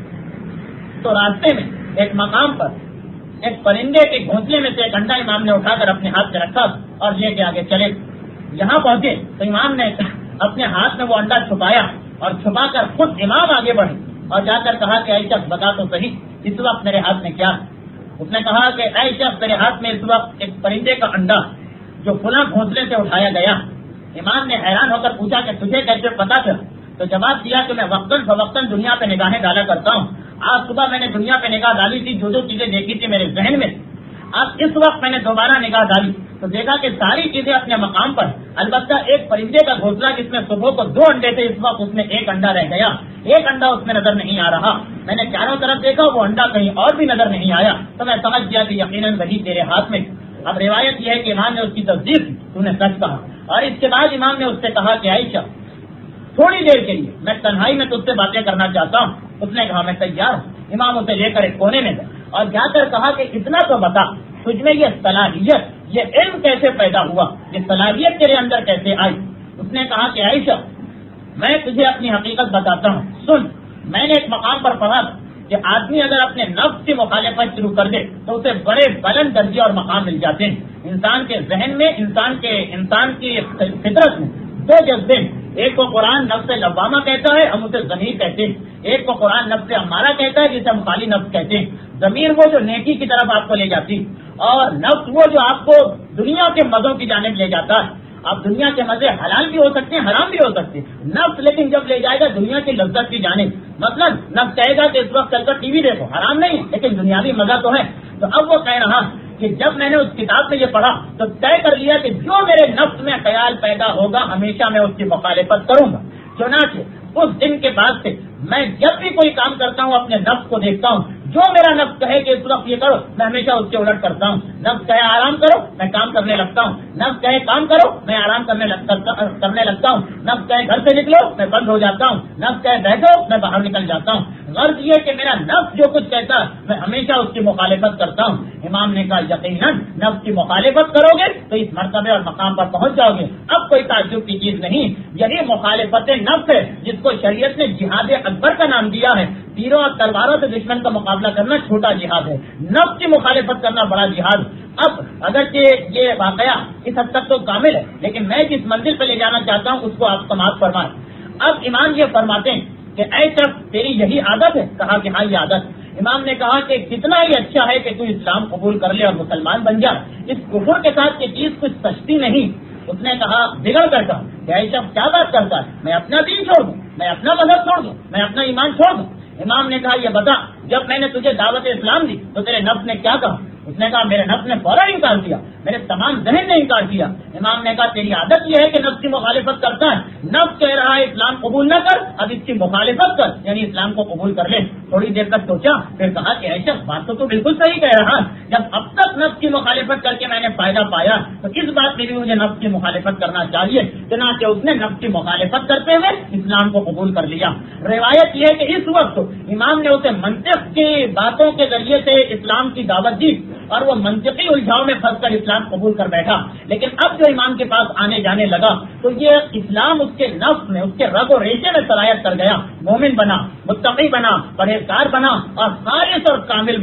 تو راستے میں ایک مقام پر ایک پرندے کے گھونسلے میں سے ایک انڈا امام نے اٹھا کر اپنے ہاتھ سے رکھا اور لے کے آگے چلے. یہاں پہنچے تو امام نے اپنے ہاتھ میں وہ انڈا چھپایا اور چھپا کر خود امام آگے بڑھے اور جا کر کہا کہ اے شخص بتا تو صحیح اس وقت میرے ہاتھ میں کیا. اس نے کہا کہ اے شخص میرے ہاتھ میں اس وقت ایک پرندے کا انڈا جو فلاں گھونسلے سے اٹھایا گیا. امام نے حیران ہو کر پوچھا کہ تجھے کیسے پتا تھا؟ تو جواب دیا کہ میں وقتاً فوقتاً دنیا پہ نگاہیں ڈالا کرتا ہوں. آج صبح میں نے دنیا پہ نگاہ ڈالی تھی، جو چیزیں دیکھی تھی میرے ذہن میں. اب اس وقت میں نے دوبارہ نگاہ ڈالی تو دیکھا کہ ساری چیزیں اپنے مقام پر، البتہ ایک پرندے کا گھونسلہ جس میں صبح کو 2 انڈے تھے، اس وقت اس میں ایک انڈا رہ گیا. ایک انڈا اس میں نظر نہیں آ رہا. میں نے چاروں طرف دیکھا وہ انڈا کہیں اور بھی نظر نہیں آیا. تو میں سمجھ گیا کہ یقیناً وہی تیرے ہاتھ میں. اب روایت یہ ہے کہ امام نے اس کی تصدیق کی، تو نے سچ کہا. اور اس کے بعد امام نے اس سے کہا کہ عائشہ تھوڑی دیر کے لیے میں تنہائی میں تجھ سے باتیں کرنا چاہتا ہوں. اس نے کہا میں تیار ہوں. امام اسے لے کر ایک کونے میں گئے اور جا کر کہا کہ اتنا تو بتا تجھ میں یہ صلاحیت، یہ علم کیسے پیدا ہوا، یہ صلاحیت تیرے اندر کیسے آئی. اس نے کہا کہ عائشہ میں تجھے اپنی حقیقت بتاتا ہوں، سن. میں نے ایک مقام پر پڑھا کہ آدمی اگر اپنے نفس کی مخالفت شروع کر دے تو اسے بڑے بلند درجے اور مقام مل جاتے ہیں. انسان کے ذہن میں، انسان کی فطرت میں 2 جذبے، ایک کو قرآن نفس لوامہ کہتا ہے، ہم اسے ضمیر کہتے ہیں. ایک کو قرآن نفس امارہ کہتا ہے جسے ہم خالی نفس کہتے ہیں. ضمیر وہ جو نیکی کی طرف آپ کو لے جاتی، اور نفس وہ جو آپ کو دنیا کے مزوں کی جانب لے جاتا ہے. اب دنیا کے مزے حلال بھی ہو سکتے ہیں، حرام بھی ہو سکتے ہیں. نفس لیکن جب لے جائے گا دنیا کی لذت کی جانب، مثلا نفس کہے گا کہ اس وقت چل کر ٹی وی دیکھو، حرام نہیں لیکن دنیاوی مزہ تو ہے. تو اب وہ کہہ رہا کہ جب میں نے اس کتاب میں یہ پڑھا تو طے کر لیا کہ جو میرے نفس میں خیال پیدا ہوگا ہمیشہ میں اس کی مخالفت کروں گا. چنانچہ اس دن کے بعد سے میں جب بھی کوئی کام کرتا ہوں اپنے نفس کو دیکھتا ہوں، جو میرا نفس کہے کہ اس وقت یہ کرو میں ہمیشہ اس کے الٹ کرتا ہوں. نفس کہے آرام کرو میں کام کرنے لگتا ہوں. نفس کہے کام کرو میں آرام کرنے لگتا ہوں. نفس کہے گھر سے نکلو میں بند ہو جاتا ہوں. نفس کہے بیٹھو میں باہر نکل جاتا ہوں. غرض یہ کہ میرا نفس جو کچھ کہتا ہے میں ہمیشہ اس کی مخالفت کرتا ہوں. امام نے کہا یقیناً نفس کی مخالفت کرو گے تو اس مرتبے اور مقام پر پہنچ جاؤ گے. اب کوئی تعجب کی چیز نہیں، یہی مخالفت نفس ہے جس کو شریعت نے جہاد اکبر کا نام دیا ہے. تیروں اور تلواروں سے دشمن کا مقابلہ کرنا چھوٹا جہاد ہے، نفس کی مخالفت کرنا بڑا جہاد. اب اگرچہ یہ واقعہ اس حد تک تو کامل ہے لیکن میں جس منزل پہ لے جانا چاہتا ہوں اس کو آپ سماعت فرمائیں. اب امام یہ فرماتے ہیں کہ اے شخص تیری یہی عادت ہے؟ کہا کہ ہاں یہ عادت. امام نے کہا کہ کتنا ہی اچھا ہے کہ تو اسلام قبول کر لے اور مسلمان بن جا. اس کفر کے ساتھ یہ چیز کچھ سستی نہیں. اس نے کہا بگڑ کر کہا کہ اے شخص کیا بات کرتا ہے، میں اپنا دین چھوڑ دوں، میں اپنا مذہب چھوڑ دوں، میں اپنا ایمان چھوڑ دوں. امام نے کہا یہ بتا جب میں نے تجھے دعوت اسلام دی تو تیرے نفس نے کیا کہا؟ اس نے کہا میرے نفس نے فوراً انکار کیا, میرے تمام ذہن نے انکار کیا. امام نے کہا تیری عادت یہ ہے کہ نفس کی مخالفت کرتا ہے, نفس کہہ رہا ہے اسلام قبول نہ کر, اب اس کی مخالفت کر, یعنی اسلام کو قبول کر لے. تھوڑی دیر تک سوچا, پھر کہا کہ ایسا بات تو بالکل صحیح کہہ رہا, جب اب تک نفس کی مخالفت کر کے میں نے فائدہ پایا تو اس بات میں بھی مجھے نفس کی مخالفت کرنا چاہیے. چنانچہ اس نے نفس کی مخالفت کرتے ہوئے اسلام کو قبول کر لیا. روایت یہ ہے کہ اس وقت امام نے اسے منطق کی باتوں کے ذریعے سے اسلام کی دعوت دی اور وہ منطقی الجھاؤ میں پھنس کر اسلام قبول کر بیٹھا. لیکن اب جو امام کے پاس آنے جانے لگا تو یہ اسلام اس کے نفس میں, اس کے رگ و ریشے میں سرایت کر گیا. مومن بنا, متقی بنا, پرہیزگار بنا اور خالص اور کامل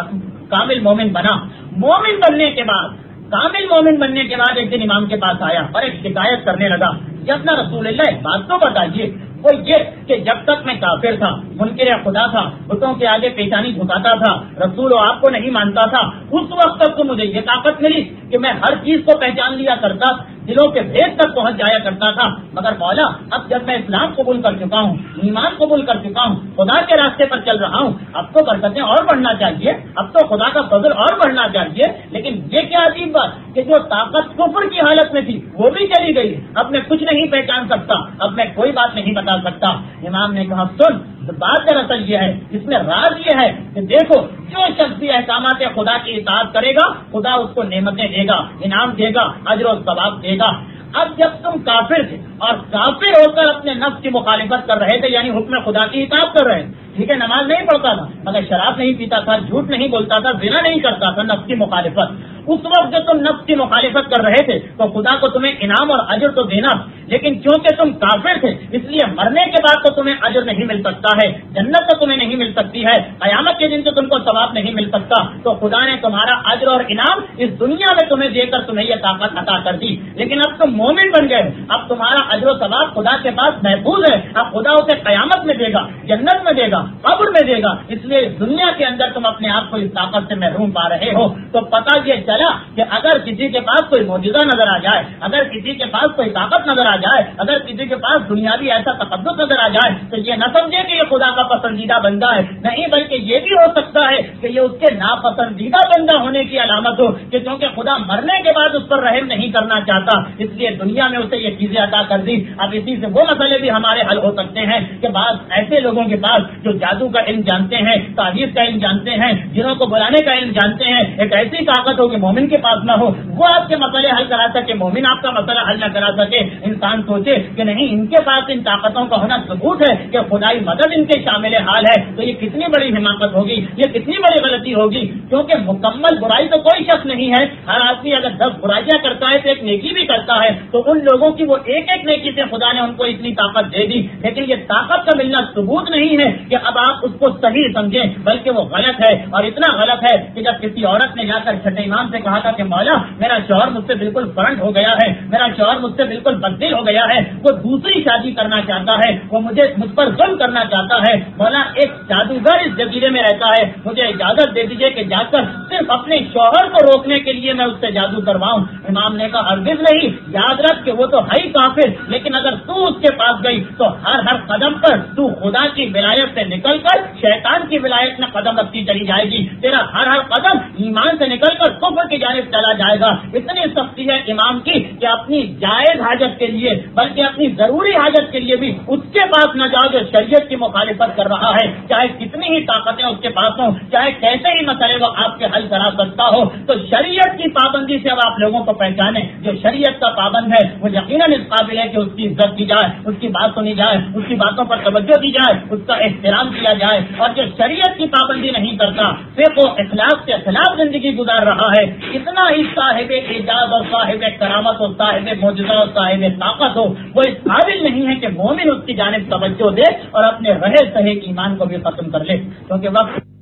مومن بنا. مومن بننے کے بعد, کامل مومن بننے کے بعد ایک دن امام کے پاس آیا اور ایک شکایت کرنے لگا کہ اپنا رسول اللہ ایک بات تو بتائیے, وہ یہ کہ جب تک میں کافر تھا, منکر خدا تھا, بتوں کے آگے پیشانی جھکاتا تھا, رسول و آپ کو نہیں مانتا تھا, اس وقت تک تو مجھے یہ طاقت ملی کہ میں ہر چیز کو پہچان لیا کرتا, دلوں کے بھید تک پہنچ جایا کرتا تھا. مگر مولا اب جب میں اسلام قبول کر چکا ہوں, ایمان قبول کر چکا ہوں, خدا کے راستے پر چل رہا ہوں, اب تو برکتیں اور بڑھنا چاہیے, اب تو خدا کا فضل اور بڑھنا چاہیے. لیکن یہ کیا عجیب بات کہ جو طاقت کفر کی حالت میں تھی وہ بھی چلی گئی, اب میں کچھ نہیں پہچان سکتا, اب میں کوئی بات نہیں بتا سکتا. امام نے کہا سن, بات دراصل یہ ہے, اس میں راز یہ ہے کہ دیکھو جو شخص بھی احکامات خدا کی اطاعت کرے گا خدا اس کو نعمتیں دے گا, انعام دے گا, اجر و ثواب دے گا. اب جب تم کافر تھے اور کافر ہو کر اپنے نفس کی مخالفت کر رہے تھے, یعنی حکم خدا کی اطاعت کر رہے تھے, ٹھیک ہے, نماز نہیں پڑھتا تھا مگر شراب نہیں پیتا تھا, جھوٹ نہیں بولتا تھا, زنا نہیں کرتا تھا, نفس کی مخالفت. اس وقت جب تم نفس کی مخالفت کر رہے تھے تو خدا کو تمہیں انعام اور اجر تو دینا, لیکن کیونکہ تم کافر تھے اس لیے مرنے کے بعد تو تمہیں اجر نہیں مل سکتا ہے, جنت تو تمہیں نہیں مل سکتی ہے, قیامت کے دن تو تم کو ثواب نہیں مل سکتا. تو خدا نے تمہارا اجر اور انعام اس دنیا میں تمہیں دے کر تمہیں یہ طاقت عطا کر دی. لیکن اب تم مومن بن گئے, اب تمہارا اجر و ثواب خدا کے پاس محفوظ ہے, اب خدا اسے قیامت میں دے گا, جنت میں دے گا, قبر میں دے گا. اس لیے اس دنیا کے اندر تم اپنے آپ کو اس طاقت سے محروم پا رہے ہو. تو پتہ یہ چلا کہ اگر کسی کے پاس کوئی معجزہ نظر آ جائے, اگر کسی کے پاس کوئی طاقت نظر آ جائے, اگر کسی کے پاس دنیاوی ایسا تقدس نظر آ جائے تو یہ نہ سمجھے کہ یہ خدا کا پسندیدہ بندہ ہے, نہیں, بلکہ یہ بھی ہو سکتا ہے کہ یہ اس کے ناپسندیدہ بندہ ہونے کی علامت ہو, کہ کیونکہ خدا مرنے کے بعد اس پر رحم نہیں کرنا چاہتا, اس لیے دنیا میں اسے یہ چیزیں عطا کر دی. اب اسی سے وہ مسئلے بھی ہمارے حل ہو سکتے ہیں کہ بعض ایسے لوگوں کے پاس جو جادو کا علم جانتے ہیں, تعویذ کا علم جانتے ہیں, جنہوں کو بلانے کا علم جانتے ہیں, ایک ایسی طاقت ہو کہ مومن کے پاس نہ ہو, وہ آپ کے مسئلے حل کرا سکے, مومن آپ کا مسئلہ حل نہ کرا سکے. انسان سوچے کہ نہیں, ان کے پاس ان طاقتوں کا ہونا ثبوت ہے کہ خدائی مدد ان کے شامل حال ہے, تو یہ کتنی بڑی حماقت ہوگی, یہ کتنی بڑی غلطی ہوگی. کیونکہ مکمل برائی تو کوئی شخص نہیں ہے, ہر آدمی اگر 10 برائیاں کرتا ہے تو ایک نیکی بھی کرتا ہے, تو ان لوگوں کی وہ ایک ایک نیکی سے خدا نے ان کو اتنی طاقت دے دی. لیکن یہ طاقت کا ملنا ثبوت نہیں ہے کہ اب آپ اس کو صحیح سمجھیں, بلکہ وہ غلط ہے. اور اتنا غلط ہے کہ جب کسی عورت نے جا کر چھٹے امام سے کہا تھا کہ مولا میرا شوہر مجھ سے بالکل فرنٹ ہو گیا ہے, میرا شوہر مجھ سے بالکل بددل ہو گیا ہے, وہ دوسری شادی کرنا چاہتا ہے, وہ مجھ پر ظلم کرنا چاہتا ہے, مولا ایک جادوگر اس جزیرے میں رہتا ہے, مجھے اجازت دے دیجیے کہ جا کر صرف اپنے شوہر کو روکنے کے لیے میں اس سے جادو کرواؤں. امام نے کہا ہرگز نہیں, یاد رکھ کہ وہ تو ہے ہی کافر, لیکن اگر تو اس کے پاس گئی تو ہر قدم پر تو خدا کی ولایت سے نکل کر شیطان کی ولایت میں قدم رکھتی چلی جائے گی, تیرا ہر قدم ایمان سے نکل کر کفر کی جانب چلا جائے گا. اتنی سختی ہے امام کی کہ اپنی جائز حاجت کے لیے, بلکہ اپنی ضروری حاجت کے لیے بھی اس کے پاس نہ جاؤ جو شریعت کی مخالفت کر رہا ہے, چاہے کتنی ہی طاقتیں اس کے پاس ہوں, چاہے کیسے ہی مسئلے وہ آپ کے حل کرا سکتا ہو. تو شریعت کی پابندی سے اب آپ لوگوں کو پہچانے, جو شریعت کا پابند ہے وہ یقیناً اس قابل ہے کہ اس کی عزت کی جائے, اس کی بات سنی جائے, اس کی باتوں پر توجہ دی جائے, اس کا احترام کیا جائے. اور جو شریعت کی پابندی نہیں کرتا پھر وہ اخلاق کے خلاف زندگی گزار رہا ہے. اتنا ہی صاحب اعجاز اور صاحب کرامت اور صاحب معجزہ اور صاحب طاقت ہو, وہ اس قابل نہیں ہے کہ مومن اس کی جانب توجہ دے اور اپنے رہے سہے ایمان کو بھی ختم کر لے. کیونکہ وقت